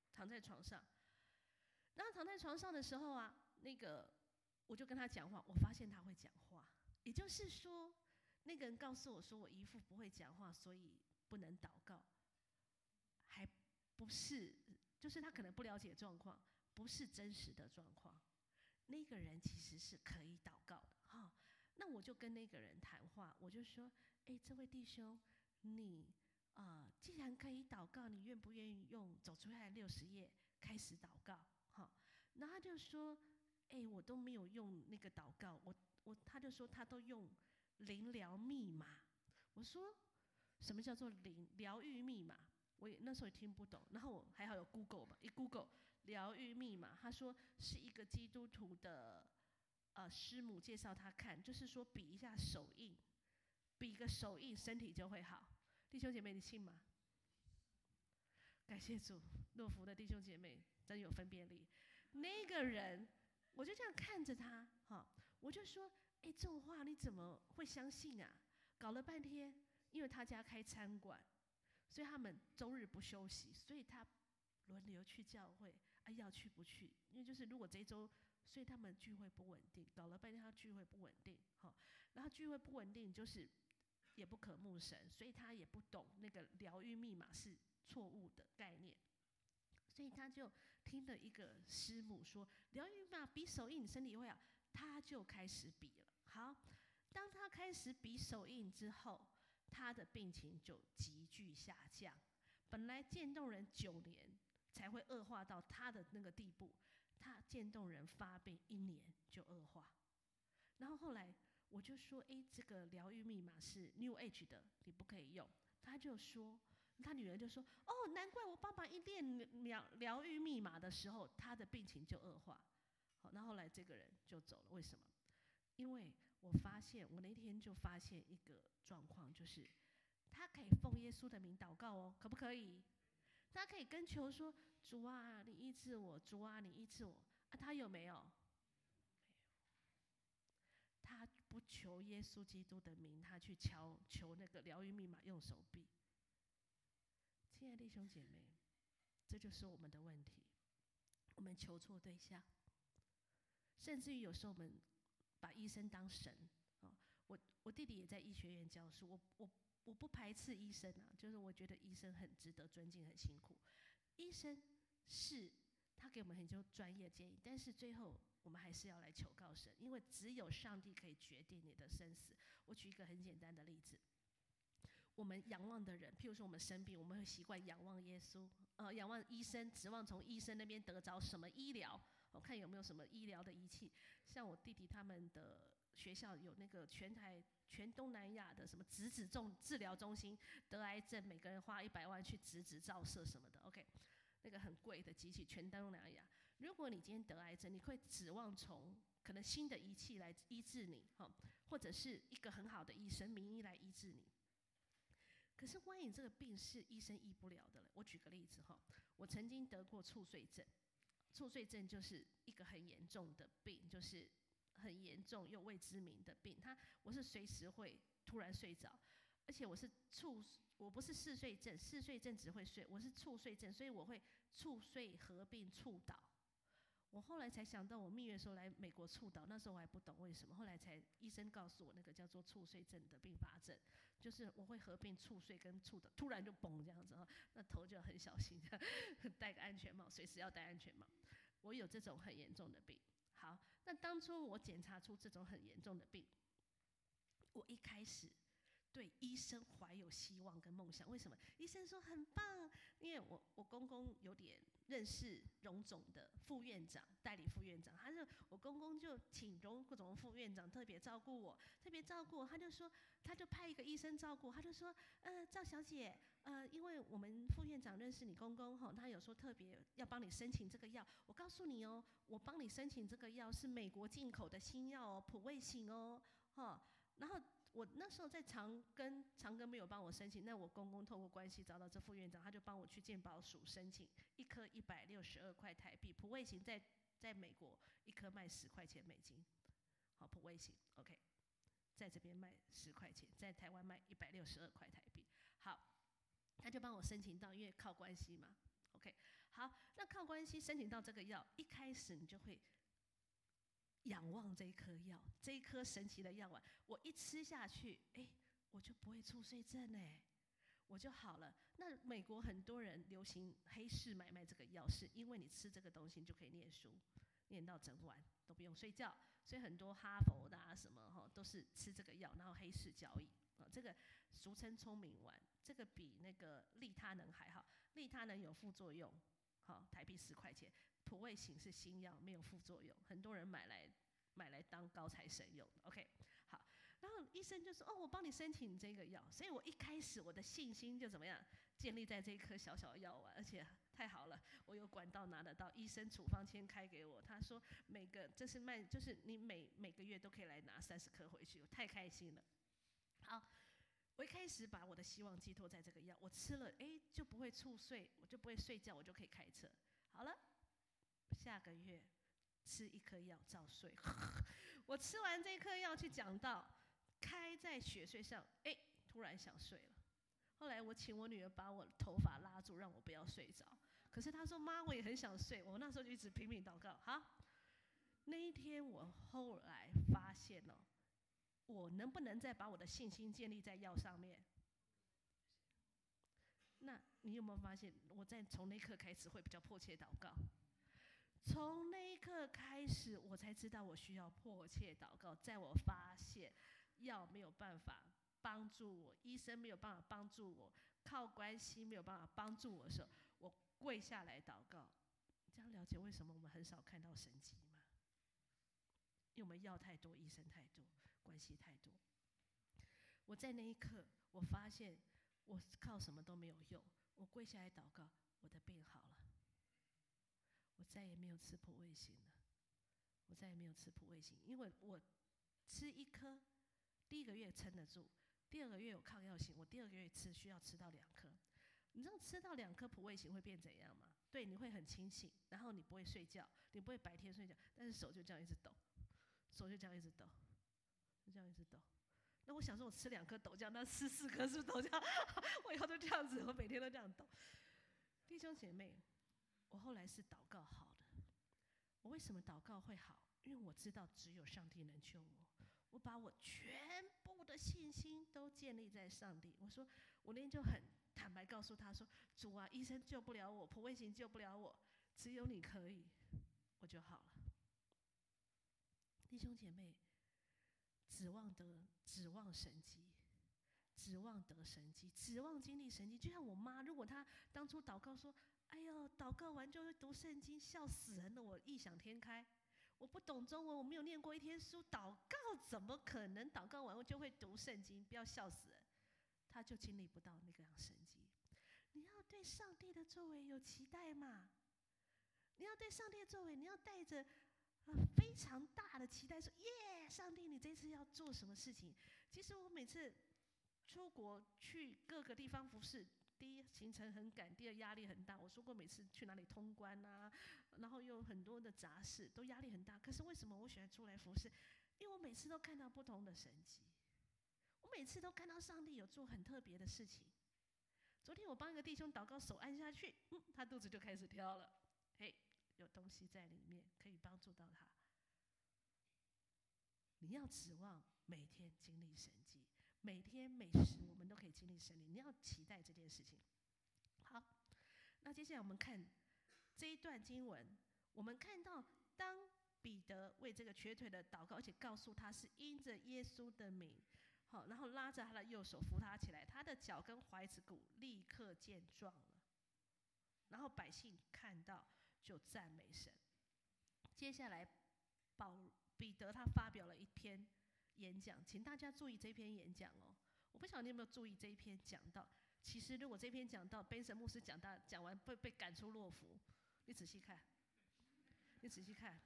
然后躺在床上的时候啊，我就跟他讲话，我发现他会讲话。也就是说，那个人告诉我说我姨父不会讲话，所以不能祷告。还不是，就是他可能不了解状况， 不是真实的状况。那个人其实是可以祷告的哈。那我就跟那个人谈话，我就说：这位弟兄，你既然可以祷告，你愿不愿意用走出来60页开始祷告？哈，然后他就说：我都没有用那个祷告，他就说他都用灵疗密码。我说什么叫做疗愈密码？我也那时候也听不懂。然后我还好有 Google 嘛，一 Google 疗愈密码，他说是一个基督徒的师母介绍他看，就是说比一下手印，比个手印，身体就会好。弟兄姐妹，你信吗？感谢主，诺福的弟兄姐妹真有分辨力。那个人，我就这样看着他，我就说：这种话你怎么会相信啊？搞了半天，因为他家开餐馆，所以他们周日不休息，所以他轮流去教会，要去不去？因为就是如果这一周，所以他们聚会不稳定，搞了半天他聚会不稳定，然后聚会不稳定就是也不可慕神，所以他也不懂那个疗愈密码是错误的概念，所以他就听了一个师母说疗愈密码比手印你身体会好，他就开始比了。好，当他开始比手印之后，他的病情就急剧下降。本来渐冻人9年才会恶化到他的那个地步，他渐冻人发病1年就恶化。然后后来我就说：这个疗愈密码是 New Age 的，你不可以用。他就说，他女儿就说：难怪我爸爸一练疗愈密码的时候，他的病情就恶化。好，那后来这个人就走了，为什么？因为我那天就发现一个状况，就是他可以奉耶稣的名祷告可不可以？他可以跟求说：主啊，你医治我；主啊，你医治我。他有没有？他不求耶稣基督的名，他去求那个疗愈密码用手臂。亲爱的弟兄姐妹，这就是我们的问题，我们求错对象，甚至于有时候我们把医生当神。我弟弟也在医学院教书，我不排斥医生啊，就是我觉得医生很值得尊敬，很辛苦。医生是他给我们很多专业建议，但是最后我们还是要来求告神，因为只有上帝可以决定你的生死。我举一个很简单的例子，我们仰望的人，譬如说我们生病，我们会习惯仰望耶稣，仰望医生，指望从医生那边得着什么医疗，看有没有什么医疗的仪器。像我弟弟他们的学校有那个全东南亚的什么质子治疗中心，得癌症每个人花100万去质子照射什么的 ，OK， 那个很贵的机器，全东南亚。如果你今天得癌症，你会指望从可能新的仪器来医治你，或者是一个很好的医生名医来医治你。可是万一这个病是医生医不了的了，我举个例子我曾经得过猝睡症。猝睡症就是一个很严重的病，就是很严重又未知名的病。我是随时会突然睡着，而且我不是嗜睡症，嗜睡症只会睡，我是猝睡症，所以我会猝睡合并猝倒。我后来才想到，我蜜月的时候来美国猝倒，那时候我还不懂为什么，后来医生告诉我，那个叫做猝睡症的并发症，就是我会合并猝睡跟猝倒，突然就崩这样子那头就很小心，戴个安全帽，随时要戴安全帽。我有这种很严重的病。好，那当初我检查出这种很严重的病，我一开始对医生怀有希望跟梦想。为什么？医生说很棒，因为我公公有点认识荣总的副院长、代理副院长，我公公就请荣总副院长特别照顾我，他就派一个医生照顾，他就说，赵小姐，因为我们副院长认识你公公他有说特别要帮你申请这个药，我告诉你我帮你申请这个药是美国进口的新药普卫醒然后我那时候在长庚没有帮我申请，那我公公透过关系找到这副院长，他就帮我去健保署申请，1颗162块台币，普卫醒在美国1颗卖10块钱美金，好，普卫醒 OK， 在这边卖10块钱，在台湾卖162块台币，好，他就帮我申请到，因为靠关系嘛 OK， 好，那靠关系申请到这个药，一开始你就会仰望这一颗药，这一颗神奇的药丸，我一吃下去，我就不会猝睡症我就好了。 那美国很多人流行黑市买卖这个药，是因为你吃这个东西你就可以念书，念到整晚都不用睡觉，所以很多哈佛的什么都是吃这个药，然后黑市交易。这个俗称聪明丸，这个比那个利他能还好。利他能有副作用，台币10块钱。普卫型是新药，没有副作用，很多人买来当高财神用的。OK， 好，然后医生就说：“哦，我帮你申请这个药。”所以我一开始我的信心就怎么样，建立在这一颗小小的药丸，而且太好了，我有管道拿得到，医生处方签开给我，他说就是你每个月都可以来拿30颗回去，我太开心了。好，我一开始把我的希望寄托在这个药，我吃了，就不会猝睡，我就不会睡觉，我就可以开车。好了，下个月吃1颗药照睡。我吃完这颗药去讲道，开在雪隧上，突然想睡了。后来我请我女儿把我头发拉住，让我不要睡着。可是她说：“妈，我也很想睡。”我那时候就一直拼命祷告。好，那一天我后来发现我能不能再把我的信心建立在药上面？那你有没有发现，我从那一刻开始会比较迫切祷告？从那一刻开始，我才知道我需要迫切祷告。在我发现药没有办法帮助我，医生没有办法帮助我，靠关系没有办法帮助我的时候，我跪下来祷告。这样了解为什么我们很少看到神迹吗？因为我们药太多，医生太多，关系太多。我在那一刻，我发现我靠什么都没有用。我跪下来祷告，我的病好了。我再也没有吃普卫型了，我再也没有吃普卫型，因为我吃1颗，第1个月撑得住，第2个月有抗药性，我第2个月需要吃到2颗。你知道吃到2颗普卫型会变怎样吗？对，你会很清醒，然后你不会睡觉，你不会白天睡觉，但是手就这样一直抖，手就这样一直抖，就这样一直抖。那我想说，我吃2颗抖这样，那吃4颗是不是抖这样？我以后都这样子，我每天都这样抖。弟兄姐妹，我后来是祷告好的。我为什么祷告会好？因为我知道只有上帝能救我。我把我全部的信心都建立在上帝。我说，我那天就很坦白告诉他说：“主啊，医生救不了我，普卫型救不了我，只有你可以，我就好了。”弟兄姐妹，指望神迹，指望得神迹，指望经历神迹。就像我妈，如果她当初祷告说：“哎呦，祷告完就会读圣经，笑死人了！”我异想天开，我不懂中文，我没有念过1天书，祷告怎么可能祷告完我就会读圣经？不要笑死人，她就经历不到那个样神迹。你要对上帝的作为有期待嘛？你要对上帝的作为，你要带着非常大的期待，说：“耶，上帝，你这次要做什么事情？”其实我每次出国去各个地方服事，第一行程很赶，第二压力很大。我说过，每次去哪里通关啊，然后又有很多的杂事，都压力很大。可是为什么我喜欢出来服事？因为我每次都看到不同的神迹，我每次都看到上帝有做很特别的事情。昨天我帮一个弟兄祷告，手按下去，他肚子就开始跳了。有东西在里面可以帮助到他。你要指望每天经历神迹，每天每时我们都可以经历神灵，你要期待这件事情。好，那接下来我们看这一段经文，我们看到当彼得为这个瘸腿的祷告，而且告诉他是因着耶稣的名，好，然后拉着他的右手扶他起来，他的脚跟踝子骨立刻健壮了。然后百姓看到就赞美神。接下来彼得他发表了一篇演讲，请大家注意这篇演讲哦。我不晓得你有没有注意这一篇讲道。其实如果这篇讲道Ben神牧师讲完会被赶出洛福，你仔细看，你仔细看，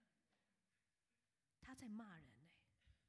他在骂人呢，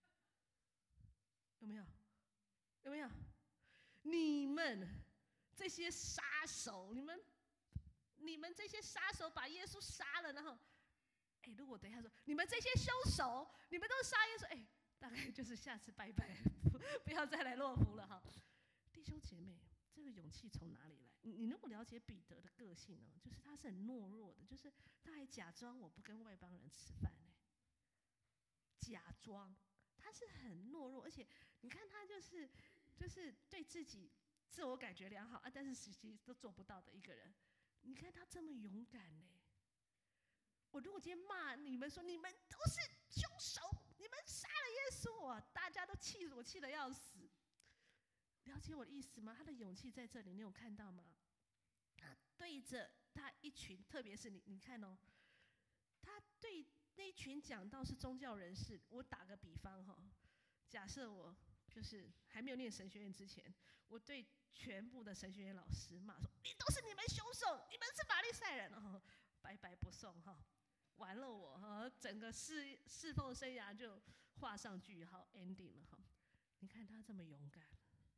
有没有？有没有？你们这些杀手，你们这些杀手把耶稣杀了，然后，如果等一下说你们这些凶手，你们都杀耶稣，大概就是下次拜拜，不要再来洛福了哈。弟兄姐妹，这个勇气从哪里来？你如果了解彼得的个性呢，就是他是很懦弱的，就是他还假装我不跟外邦人吃饭呢，假装他是很懦弱，而且你看他就是对自己自我感觉良好啊，但是实际都做不到的一个人。你看他这么勇敢呢。我如果今天骂你们说你们都是凶手，你们杀了耶稣，大家都气我，气得要死。了解我的意思吗？他的勇气在这里，你有看到吗？他对着他一群，特别是你看哦，他对那一群讲道是宗教人士。我打个比方假设我就是还没有念神学院之前，我对全部的神学院老师骂说：“你们凶手，你们是法利赛人拜拜不送完了我整个侍奉生涯就画上句号 ending 了你看他这么勇敢。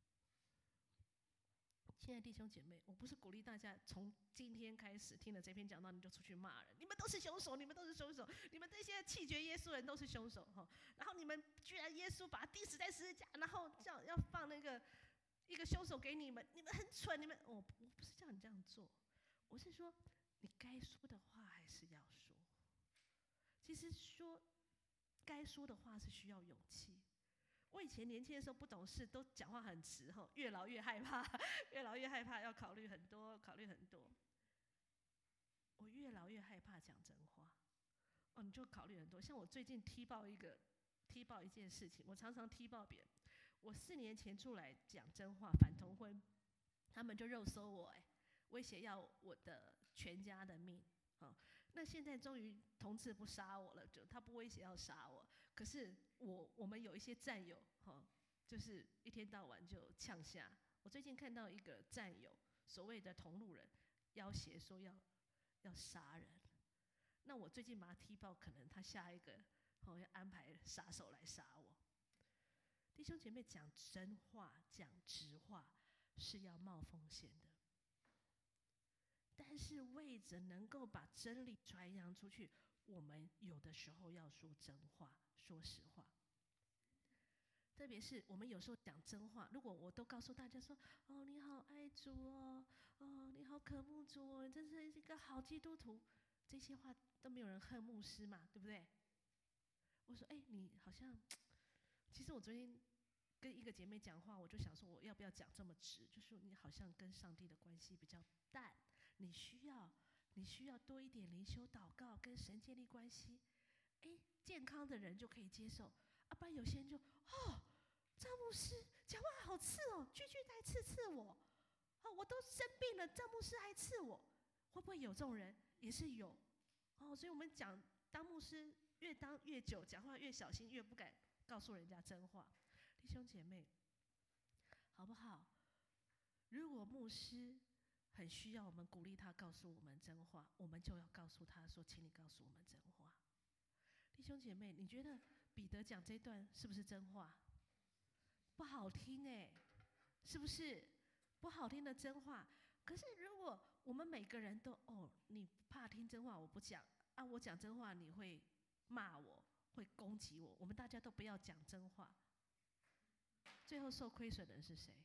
亲爱的弟兄姐妹，我不是鼓励大家从今天开始听了这篇讲道你就出去骂人，你们都是凶手，你们都是凶手，你们这些弃绝耶稣人都是凶手然后你们居然耶稣把他钉死在十字架，然后这样要放那个一个凶手给你们，你们很蠢，我不是叫你这样做，我是说你该说的话还是要说。其实说该说的话是需要勇气。我以前年轻的时候不懂事，都讲话很直越老越害怕，越老越害怕，要考虑很多，考虑很多。我越老越害怕讲真话你就考虑很多。像我最近踢爆一件事情，我常常踢爆别人。我4年前出来讲真话反同婚，他们就肉搜我威胁要我的全家的命那现在终于同志不杀我了，就他不威胁要杀我。可是我们有一些战友就是一天到晚就呛下。我最近看到一个战友，所谓的同路人，要挟说要杀人。那我最近把他踢爆，可能他下一个要安排杀手来杀我。弟兄姐妹，讲真话、讲直话是要冒风险的。但是为着能够把真理传扬出去，我们有的时候要说真话，说实话。特别是我们有时候讲真话，如果我都告诉大家说：“你好爱主你好渴慕主你真是一个好基督徒。”这些话都没有人恨牧师嘛，对不对？我说：“你好像……其实我昨天跟一个姐妹讲话，我就想说，我要不要讲这么直？就说你好像跟上帝的关系比较淡。你需要多一点灵修祷告，跟神建立关系。健康的人就可以接受不然有些人就张牧师讲话好刺句句来刺我我都生病了，张牧师还刺我，会不会有这种人？也是有所以我们讲当牧师越当越久，讲话越小心，越不敢告诉人家真话。弟兄姐妹，好不好？如果牧师很需要我们鼓励他，告诉我们真话，我们就要告诉他说：“请你告诉我们真话。”弟兄姐妹，你觉得彼得讲这段是不是真话？不好听是不是不好听的真话？可是如果我们每个人都你怕听真话，我不讲我讲真话你会骂我，会攻击我，我们大家都不要讲真话，最后受亏损的人是谁？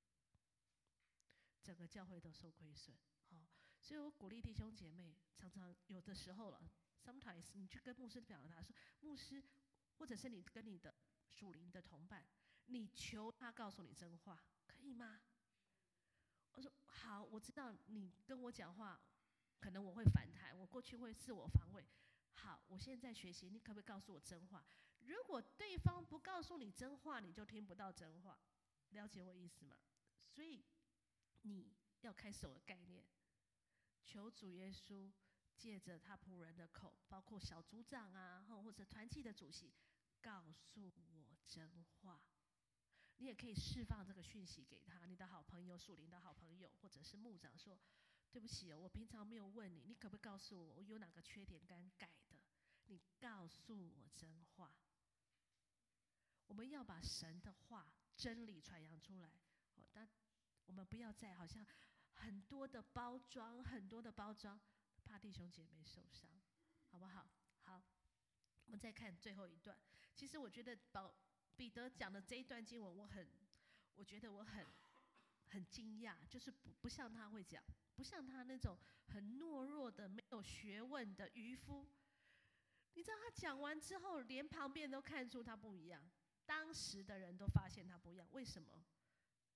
整个教会都受亏损所以我鼓励弟兄姐妹，常常有的时候了 sometimes 你去跟牧师表达说，牧师或者是你跟你的属灵的同伴，你求他告诉你真话，可以吗？我说好，我知道你跟我讲话可能我会反弹，我过去会自我防卫，好，我现在学习，你可不可以告诉我真话？如果对方不告诉你真话，你就听不到真话，了解我意思吗？所以你要开始有个概念，求主耶稣借着他仆人的口，包括小组长或者团契的主席，告诉我真话。你也可以释放这个讯息给他，你的好朋友、属灵的好朋友，或者是牧长说：“对不起我平常没有问你，你可不可以告诉我有哪个缺点该改的？你告诉我真话。”我们要把神的话、真理传扬出来但我们不要再好像很多的包装，怕弟兄姐妹受伤，好不好？好，我们再看最后一段。其实我觉得彼得讲的这一段经文，我觉得我很惊讶，就是不像他会讲，不像他那种很懦弱的、没有学问的渔夫。你知道他讲完之后，连旁边都看出他不一样，当时的人都发现他不一样。为什么？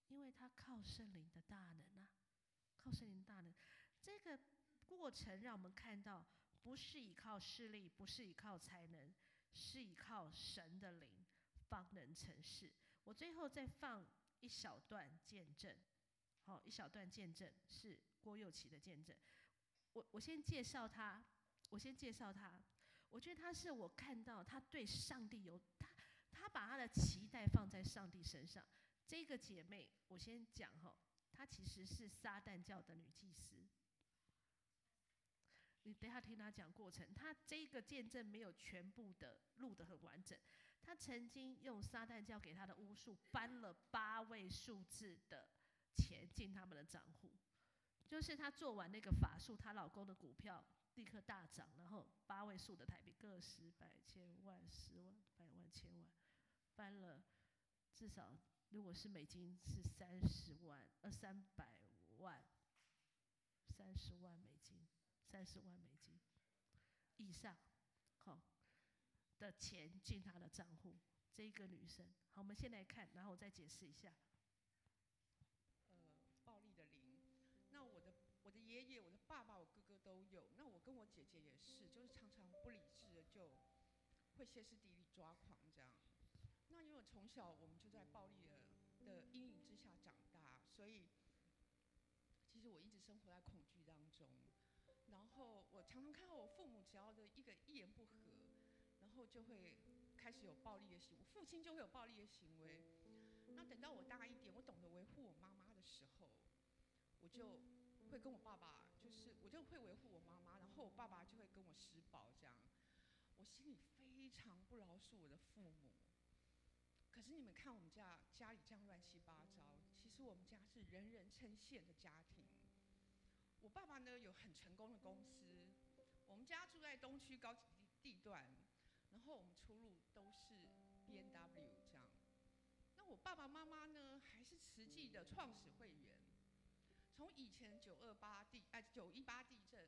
因为他靠圣灵的大能啊，靠圣灵的大能。这个过程让我们看到，不是依靠势力，不是依靠才能，是依靠神的灵方能成事。我最后再放一小段见证，好，一小段见证是郭佑琪的见证。我先介绍他，我觉得他是我看到他对上帝有他把他的期待放在上帝身上。这个姐妹，我先讲哈，她其实是撒旦教的女祭司。你等一下听她讲过程，她这个见证没有全部的录得很完整。她曾经用撒旦教给她的巫术搬了8位数字的钱进他们的账户，就是她做完那个法术，她老公的股票立刻大涨，然后8位数的台币，个十百千万10万百万千万，翻了至少如果是美金是30万300万30万美金30万美金以上，好的钱进她的账户。这个女生，好，我们先来看，然后我再解释一下。 暴力的灵。那我的爷爷、我的爸爸、我哥哥都有。那我跟我姐姐也是，就是常常不理智的就会歇斯底里、抓狂这样。那因为从小我们就在暴力的阴影之下长大，所以其实我一直生活在恐惧当中。然后我常常看到我父母只要一言不合，然后就会开始有暴力的行为，父亲就会有暴力的行为。那等到我大一点，我懂得维护我妈妈的时候，我就会跟我爸爸，就是我就会维护我妈妈，然后我爸爸就会跟我施暴这样。我心里非常不饶恕我的父母。可是你们看我们家里这样乱七八糟，其实我们家是人人称羡的家庭。我爸爸呢有很成功的公司，我们家住在东区高级地段，然后我们出入都是 BMW 这样。那我爸爸妈妈呢还是慈济的创始会员，从以前918地震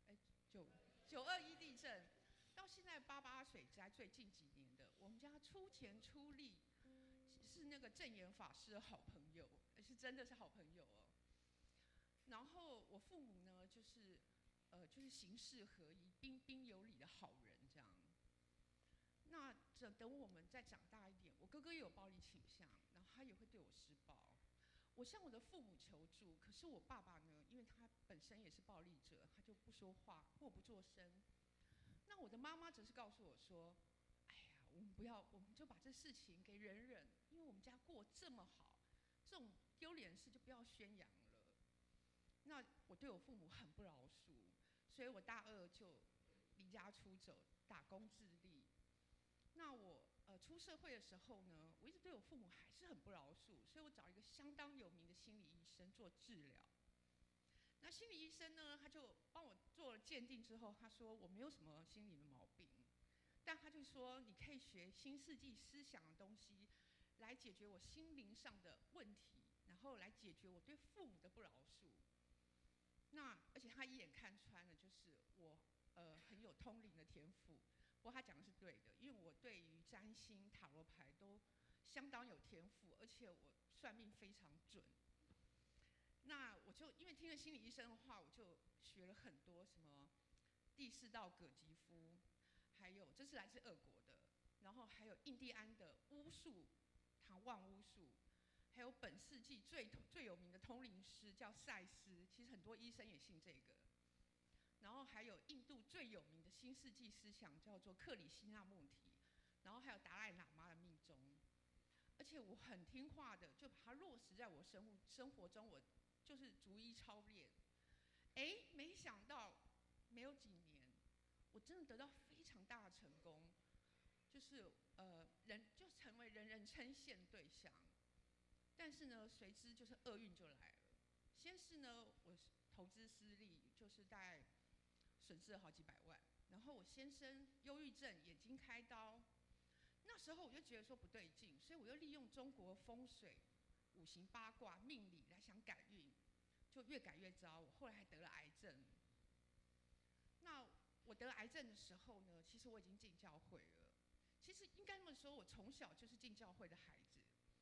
，921地震，到现在88水灾，最近几年的，我们家出钱出力，是那个证严法师的好朋友，是真的是好朋友哦。然后我父母呢，就是行事合一、彬彬有礼的好人这样。那等我们再长大一点，我哥哥也有暴力倾向，然后他也会对我施暴。我向我的父母求助，可是我爸爸呢，因为他本身也是暴力者，他就不说话，默不作声。那我的妈妈则是告诉我说：“哎呀，我们就把这事情给忍忍，因为我们家过这么好，这种丢脸的事就不要宣扬了。”那我对我父母很不饶恕，所以我大2就离家出走，打工自立。那我出社会的时候呢，我一直对我父母还是很不饶恕，所以我找一个相当有名的心理医生做治疗。那心理医生呢，他就帮我做了鉴定之后，他说我没有什么心理的毛病，但他就说你可以学新世纪思想的东西，来解决我心灵上的问题，然后来解决我对父母的不饶恕。那而且他一眼看穿了，就是我很有通灵的天赋。不过他讲的是对的，因为我对于占星、塔罗牌都相当有天赋，而且我算命非常准。那我就因为听了心理医生的话，我就学了很多什么第4道葛吉夫，还有这是来自俄国的，然后还有印第安的巫术，唐望巫术，还有本世纪最有名的通灵师叫赛斯，其实很多医生也信这个。然后还有印度最有名的新世纪思想叫做克里希那穆提，然后还有达赖喇嘛的密宗。而且我很听话的，就把它落实在我生活中，我就是逐一操练。没想到没有几年，我真的得到非常大的成功，就是就成为人人称羡的对象。但是呢，随之就是厄运就来了。先是呢，我投资失利，就是大概损失了好几百万。然后我先生忧郁症，眼睛开刀。那时候我就觉得说不对劲，所以我又利用中国风水、5行八卦、命理来想改运，就越改越糟。我后来还得了癌症。那我得癌症的时候呢，其实我已经进教会了。其实应该这么说，我从小就是进教会的孩子。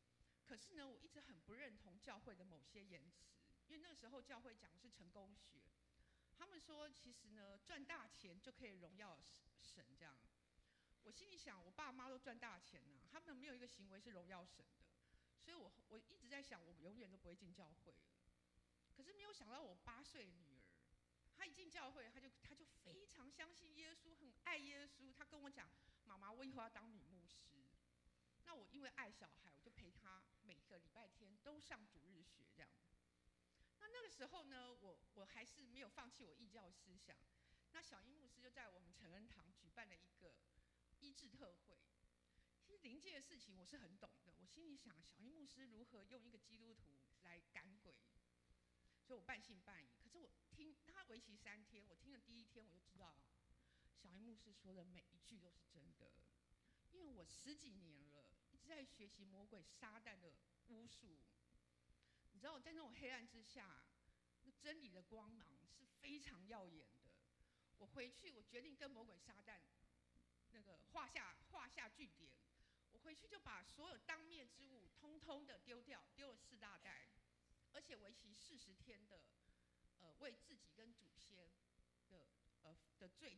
可是呢，我一直很不认同教会的某些言辞，因为那个时候教会讲的是成功学，他们说其实呢赚大钱就可以荣耀神这样。我心里想，我爸妈都赚大钱啊，他们没有一个行为是荣耀神的，所以我一直在想，我永远都不会进教会了。可是没有想到，我8岁的女儿，她一进教会，她就非常相信耶稣，很爱耶稣。她跟我讲：“妈妈，我以后要当女牧师。”那我因为爱小孩，我就陪她每个礼拜天都上主日学这样。那个时候呢，我还是没有放弃我异教思想。那小英牧师就在我们成恩堂举办了一个医治特会。其实灵界的事情我是很懂的，我心里想，小英牧师如何用一个基督徒来赶鬼，所以我半信半疑。可是我听他为期3天，我听了第1天我就知道，小英牧师说的每一句都是真的。因为我10几年了，一直在学习魔鬼撒旦的巫术。你知道，在那种黑暗之下，那真理的光芒是非常耀眼的。我回去，我决定跟魔鬼撒旦那个画下句点。我回去就把所有当灭之物通通的丢掉，丢了4大袋，而且为期40天的为自己跟祖先的罪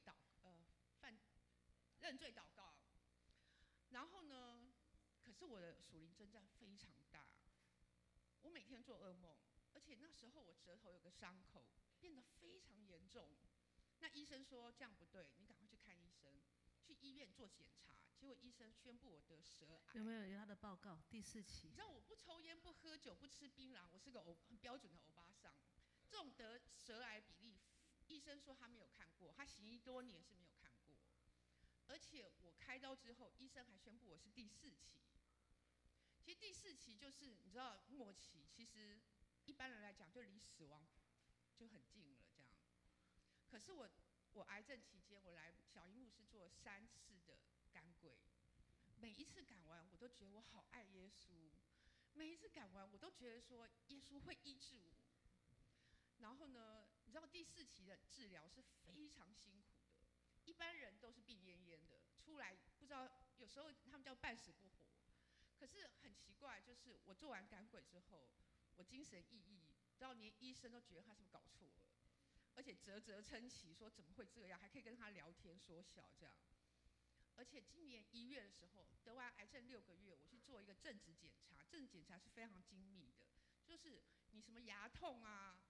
认罪祷告。然后呢，可是我的属灵征战非常大，我每天做噩梦，而且那时候我舌头有个伤口，变得非常严重。那医生说这样不对，你赶快去看医生，去医院做检查。结果医生宣布我得舌癌。 有没有他的报告？第4期。 你知道我不抽烟、不喝酒、不吃槟榔，我是个很标准的欧巴桑。这种得舌癌比例，医生说他没有看过，他行医多年是没有看过。而且我开刀之后，医生还宣布我是第4期。其实第4期就是你知道末期，其实一般人来讲就离死亡就很近了这样。可是我癌症期间，我来小英牧师做3次的赶鬼，每一次赶完我都觉得我好爱耶稣，每一次赶完我都觉得说耶稣会医治我。然后呢，你知道第4期的治疗是非常辛苦的，一般人都是病恹恹的，出来不知道，有时候他们叫半死不活。可是很奇怪，就是我做完赶鬼之后，我精神奕奕，知道连医生都觉得他是不是搞错了，而且啧啧称奇，说怎么会这样，还可以跟他聊天说笑这样。而且今年1月的时候，得完癌症6个月，我去做一个正子检查，正子检查是非常精密的，就是你什么牙痛啊、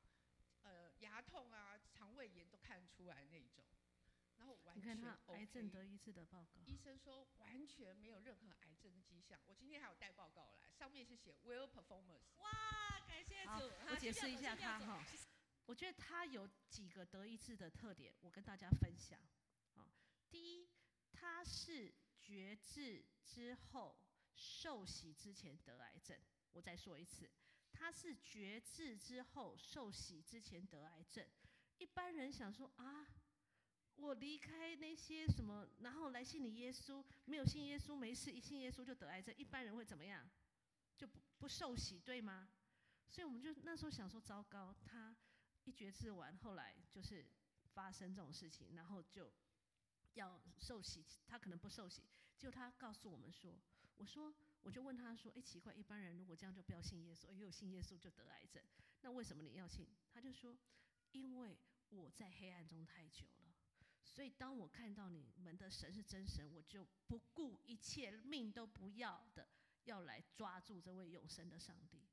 肠胃炎都看得出来那种。然后完全 OK。 你看他癌症得医治的报告， 医生说完全没有任何癌症的迹象。我今天还有带报告来，上面是写 well performance。 哇，感谢主！ 好，我解释一下他哈。 我觉得他有几个得医治的特点，我跟大家分享。第一，他是觉志之后受洗之前得癌症。我再说一次，他是觉志之后受洗之前得癌症。一般人想说啊，我离开那些什么，然后来信你耶稣，没有信耶稣没事，一信耶稣就得癌症，一般人会怎么样？就不受洗，对吗？所以我们就那时候想说，糟糕，他一决志完，后来就是发生这种事情，然后就要受洗，他可能不受洗。结果他告诉我们说，我就问他说，奇怪，一般人如果这样就不要信耶稣，因为信耶稣就得癌症，那为什么你要信？他就说，因为我在黑暗中太久了，所以当我看到你们的神是真神，我就不顾一切，命都不要的，要来抓住这位永生的上帝。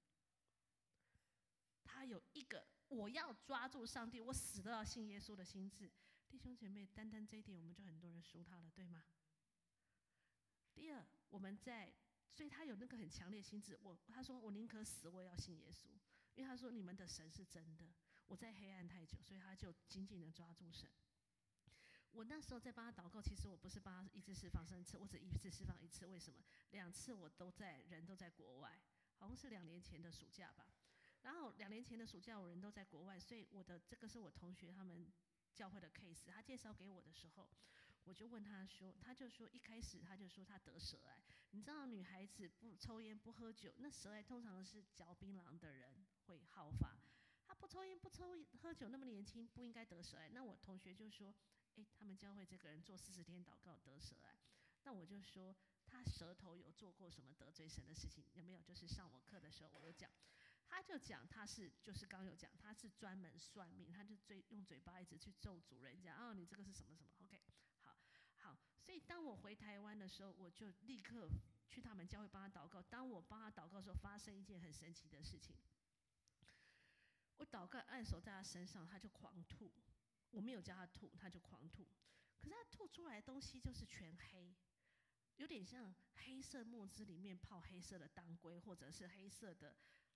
他有一个我要抓住上帝，我死都要信耶稣的心志。弟兄姐妹，单单这一点我们就很多人输他了，对吗？第二，所以他有那个很强烈的心志。他说我宁可死，我也要信耶稣，因为他说你们的神是真的。我在黑暗太久，所以他就紧紧的抓住神。我那时候在帮他祷告，其实我不是帮他医治释放3次，我只医治释放1次。为什么？2次我人都在国外，好像是2年前的暑假吧。然后2年前的暑假，我人都在国外，所以这个是我同学他们教会的 case。他介绍给我的时候，我就问他说，他就说一开始他就说他得舌癌。你知道女孩子不抽烟不喝酒，那舌癌通常是嚼槟榔的人会好发。他不抽烟不喝酒，那么年轻不应该得舌癌。那我同学就说，他们教会这个人做40天祷告得舌癌。那我就说， 他舌头有做过什么得罪神的事情？有没有？就是上我课的时候我有讲，他就讲他是就是刚有讲他是专门算命，他就用嘴巴一直去咒诅人家，你这个是什么什么 ？OK， 好，所以当我回台湾的时候，我就立刻去他们教会帮他祷告。当我帮他祷告的时候，发生一件很神奇的事情。我祷告按手在他身上，他就狂吐。我没有叫他吐，他就狂吐。可是他吐出来的东西就是全黑，有点像黑色墨汁里面泡黑色的当归，或者是黑色的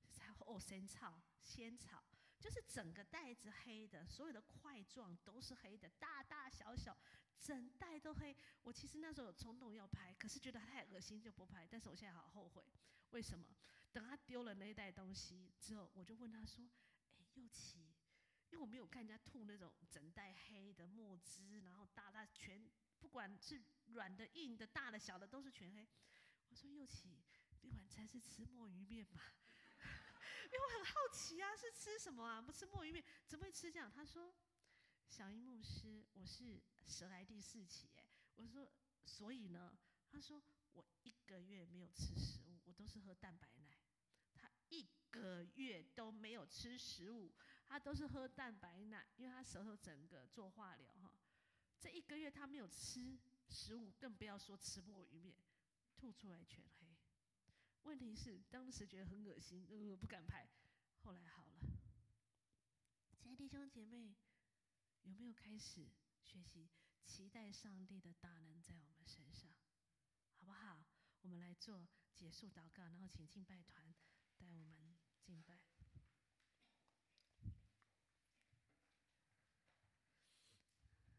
仙草，就是整个袋子黑的，所有的块状都是黑的，大大小小，整袋都黑。我其实那时候有冲动要拍，可是觉得太恶心就不拍。但是我现在好后悔，为什么？等他丢了那一袋东西之后，我就问他说：“佑琪，因为我没有看人家吐那种整袋黑的墨汁，然后大全，不管是软的、硬的、大的、小的，都是全黑。”我说：“佑琪，你晚餐是吃墨鱼面吗？”因为我很好奇啊，是吃什么啊？不吃墨鱼面，怎么会吃这样？他说：“小英牧师，我是舌癌第4期。”我说：“所以呢？”他说：“我1个月没有吃食物，我都是喝蛋白奶。”他1个月都没有吃食物，他都是喝蛋白奶，因为他舌头整个做化疗哈。这1个月他没有吃食物，更不要说吃墨鱼面，吐出来全黑。问题是当时觉得很恶心，不敢拍，后来好了。亲爱的弟兄姐妹，有没有开始学习期待上帝的大能在我们身上？好不好？我们来做结束祷告，然后请敬拜团带我们敬拜。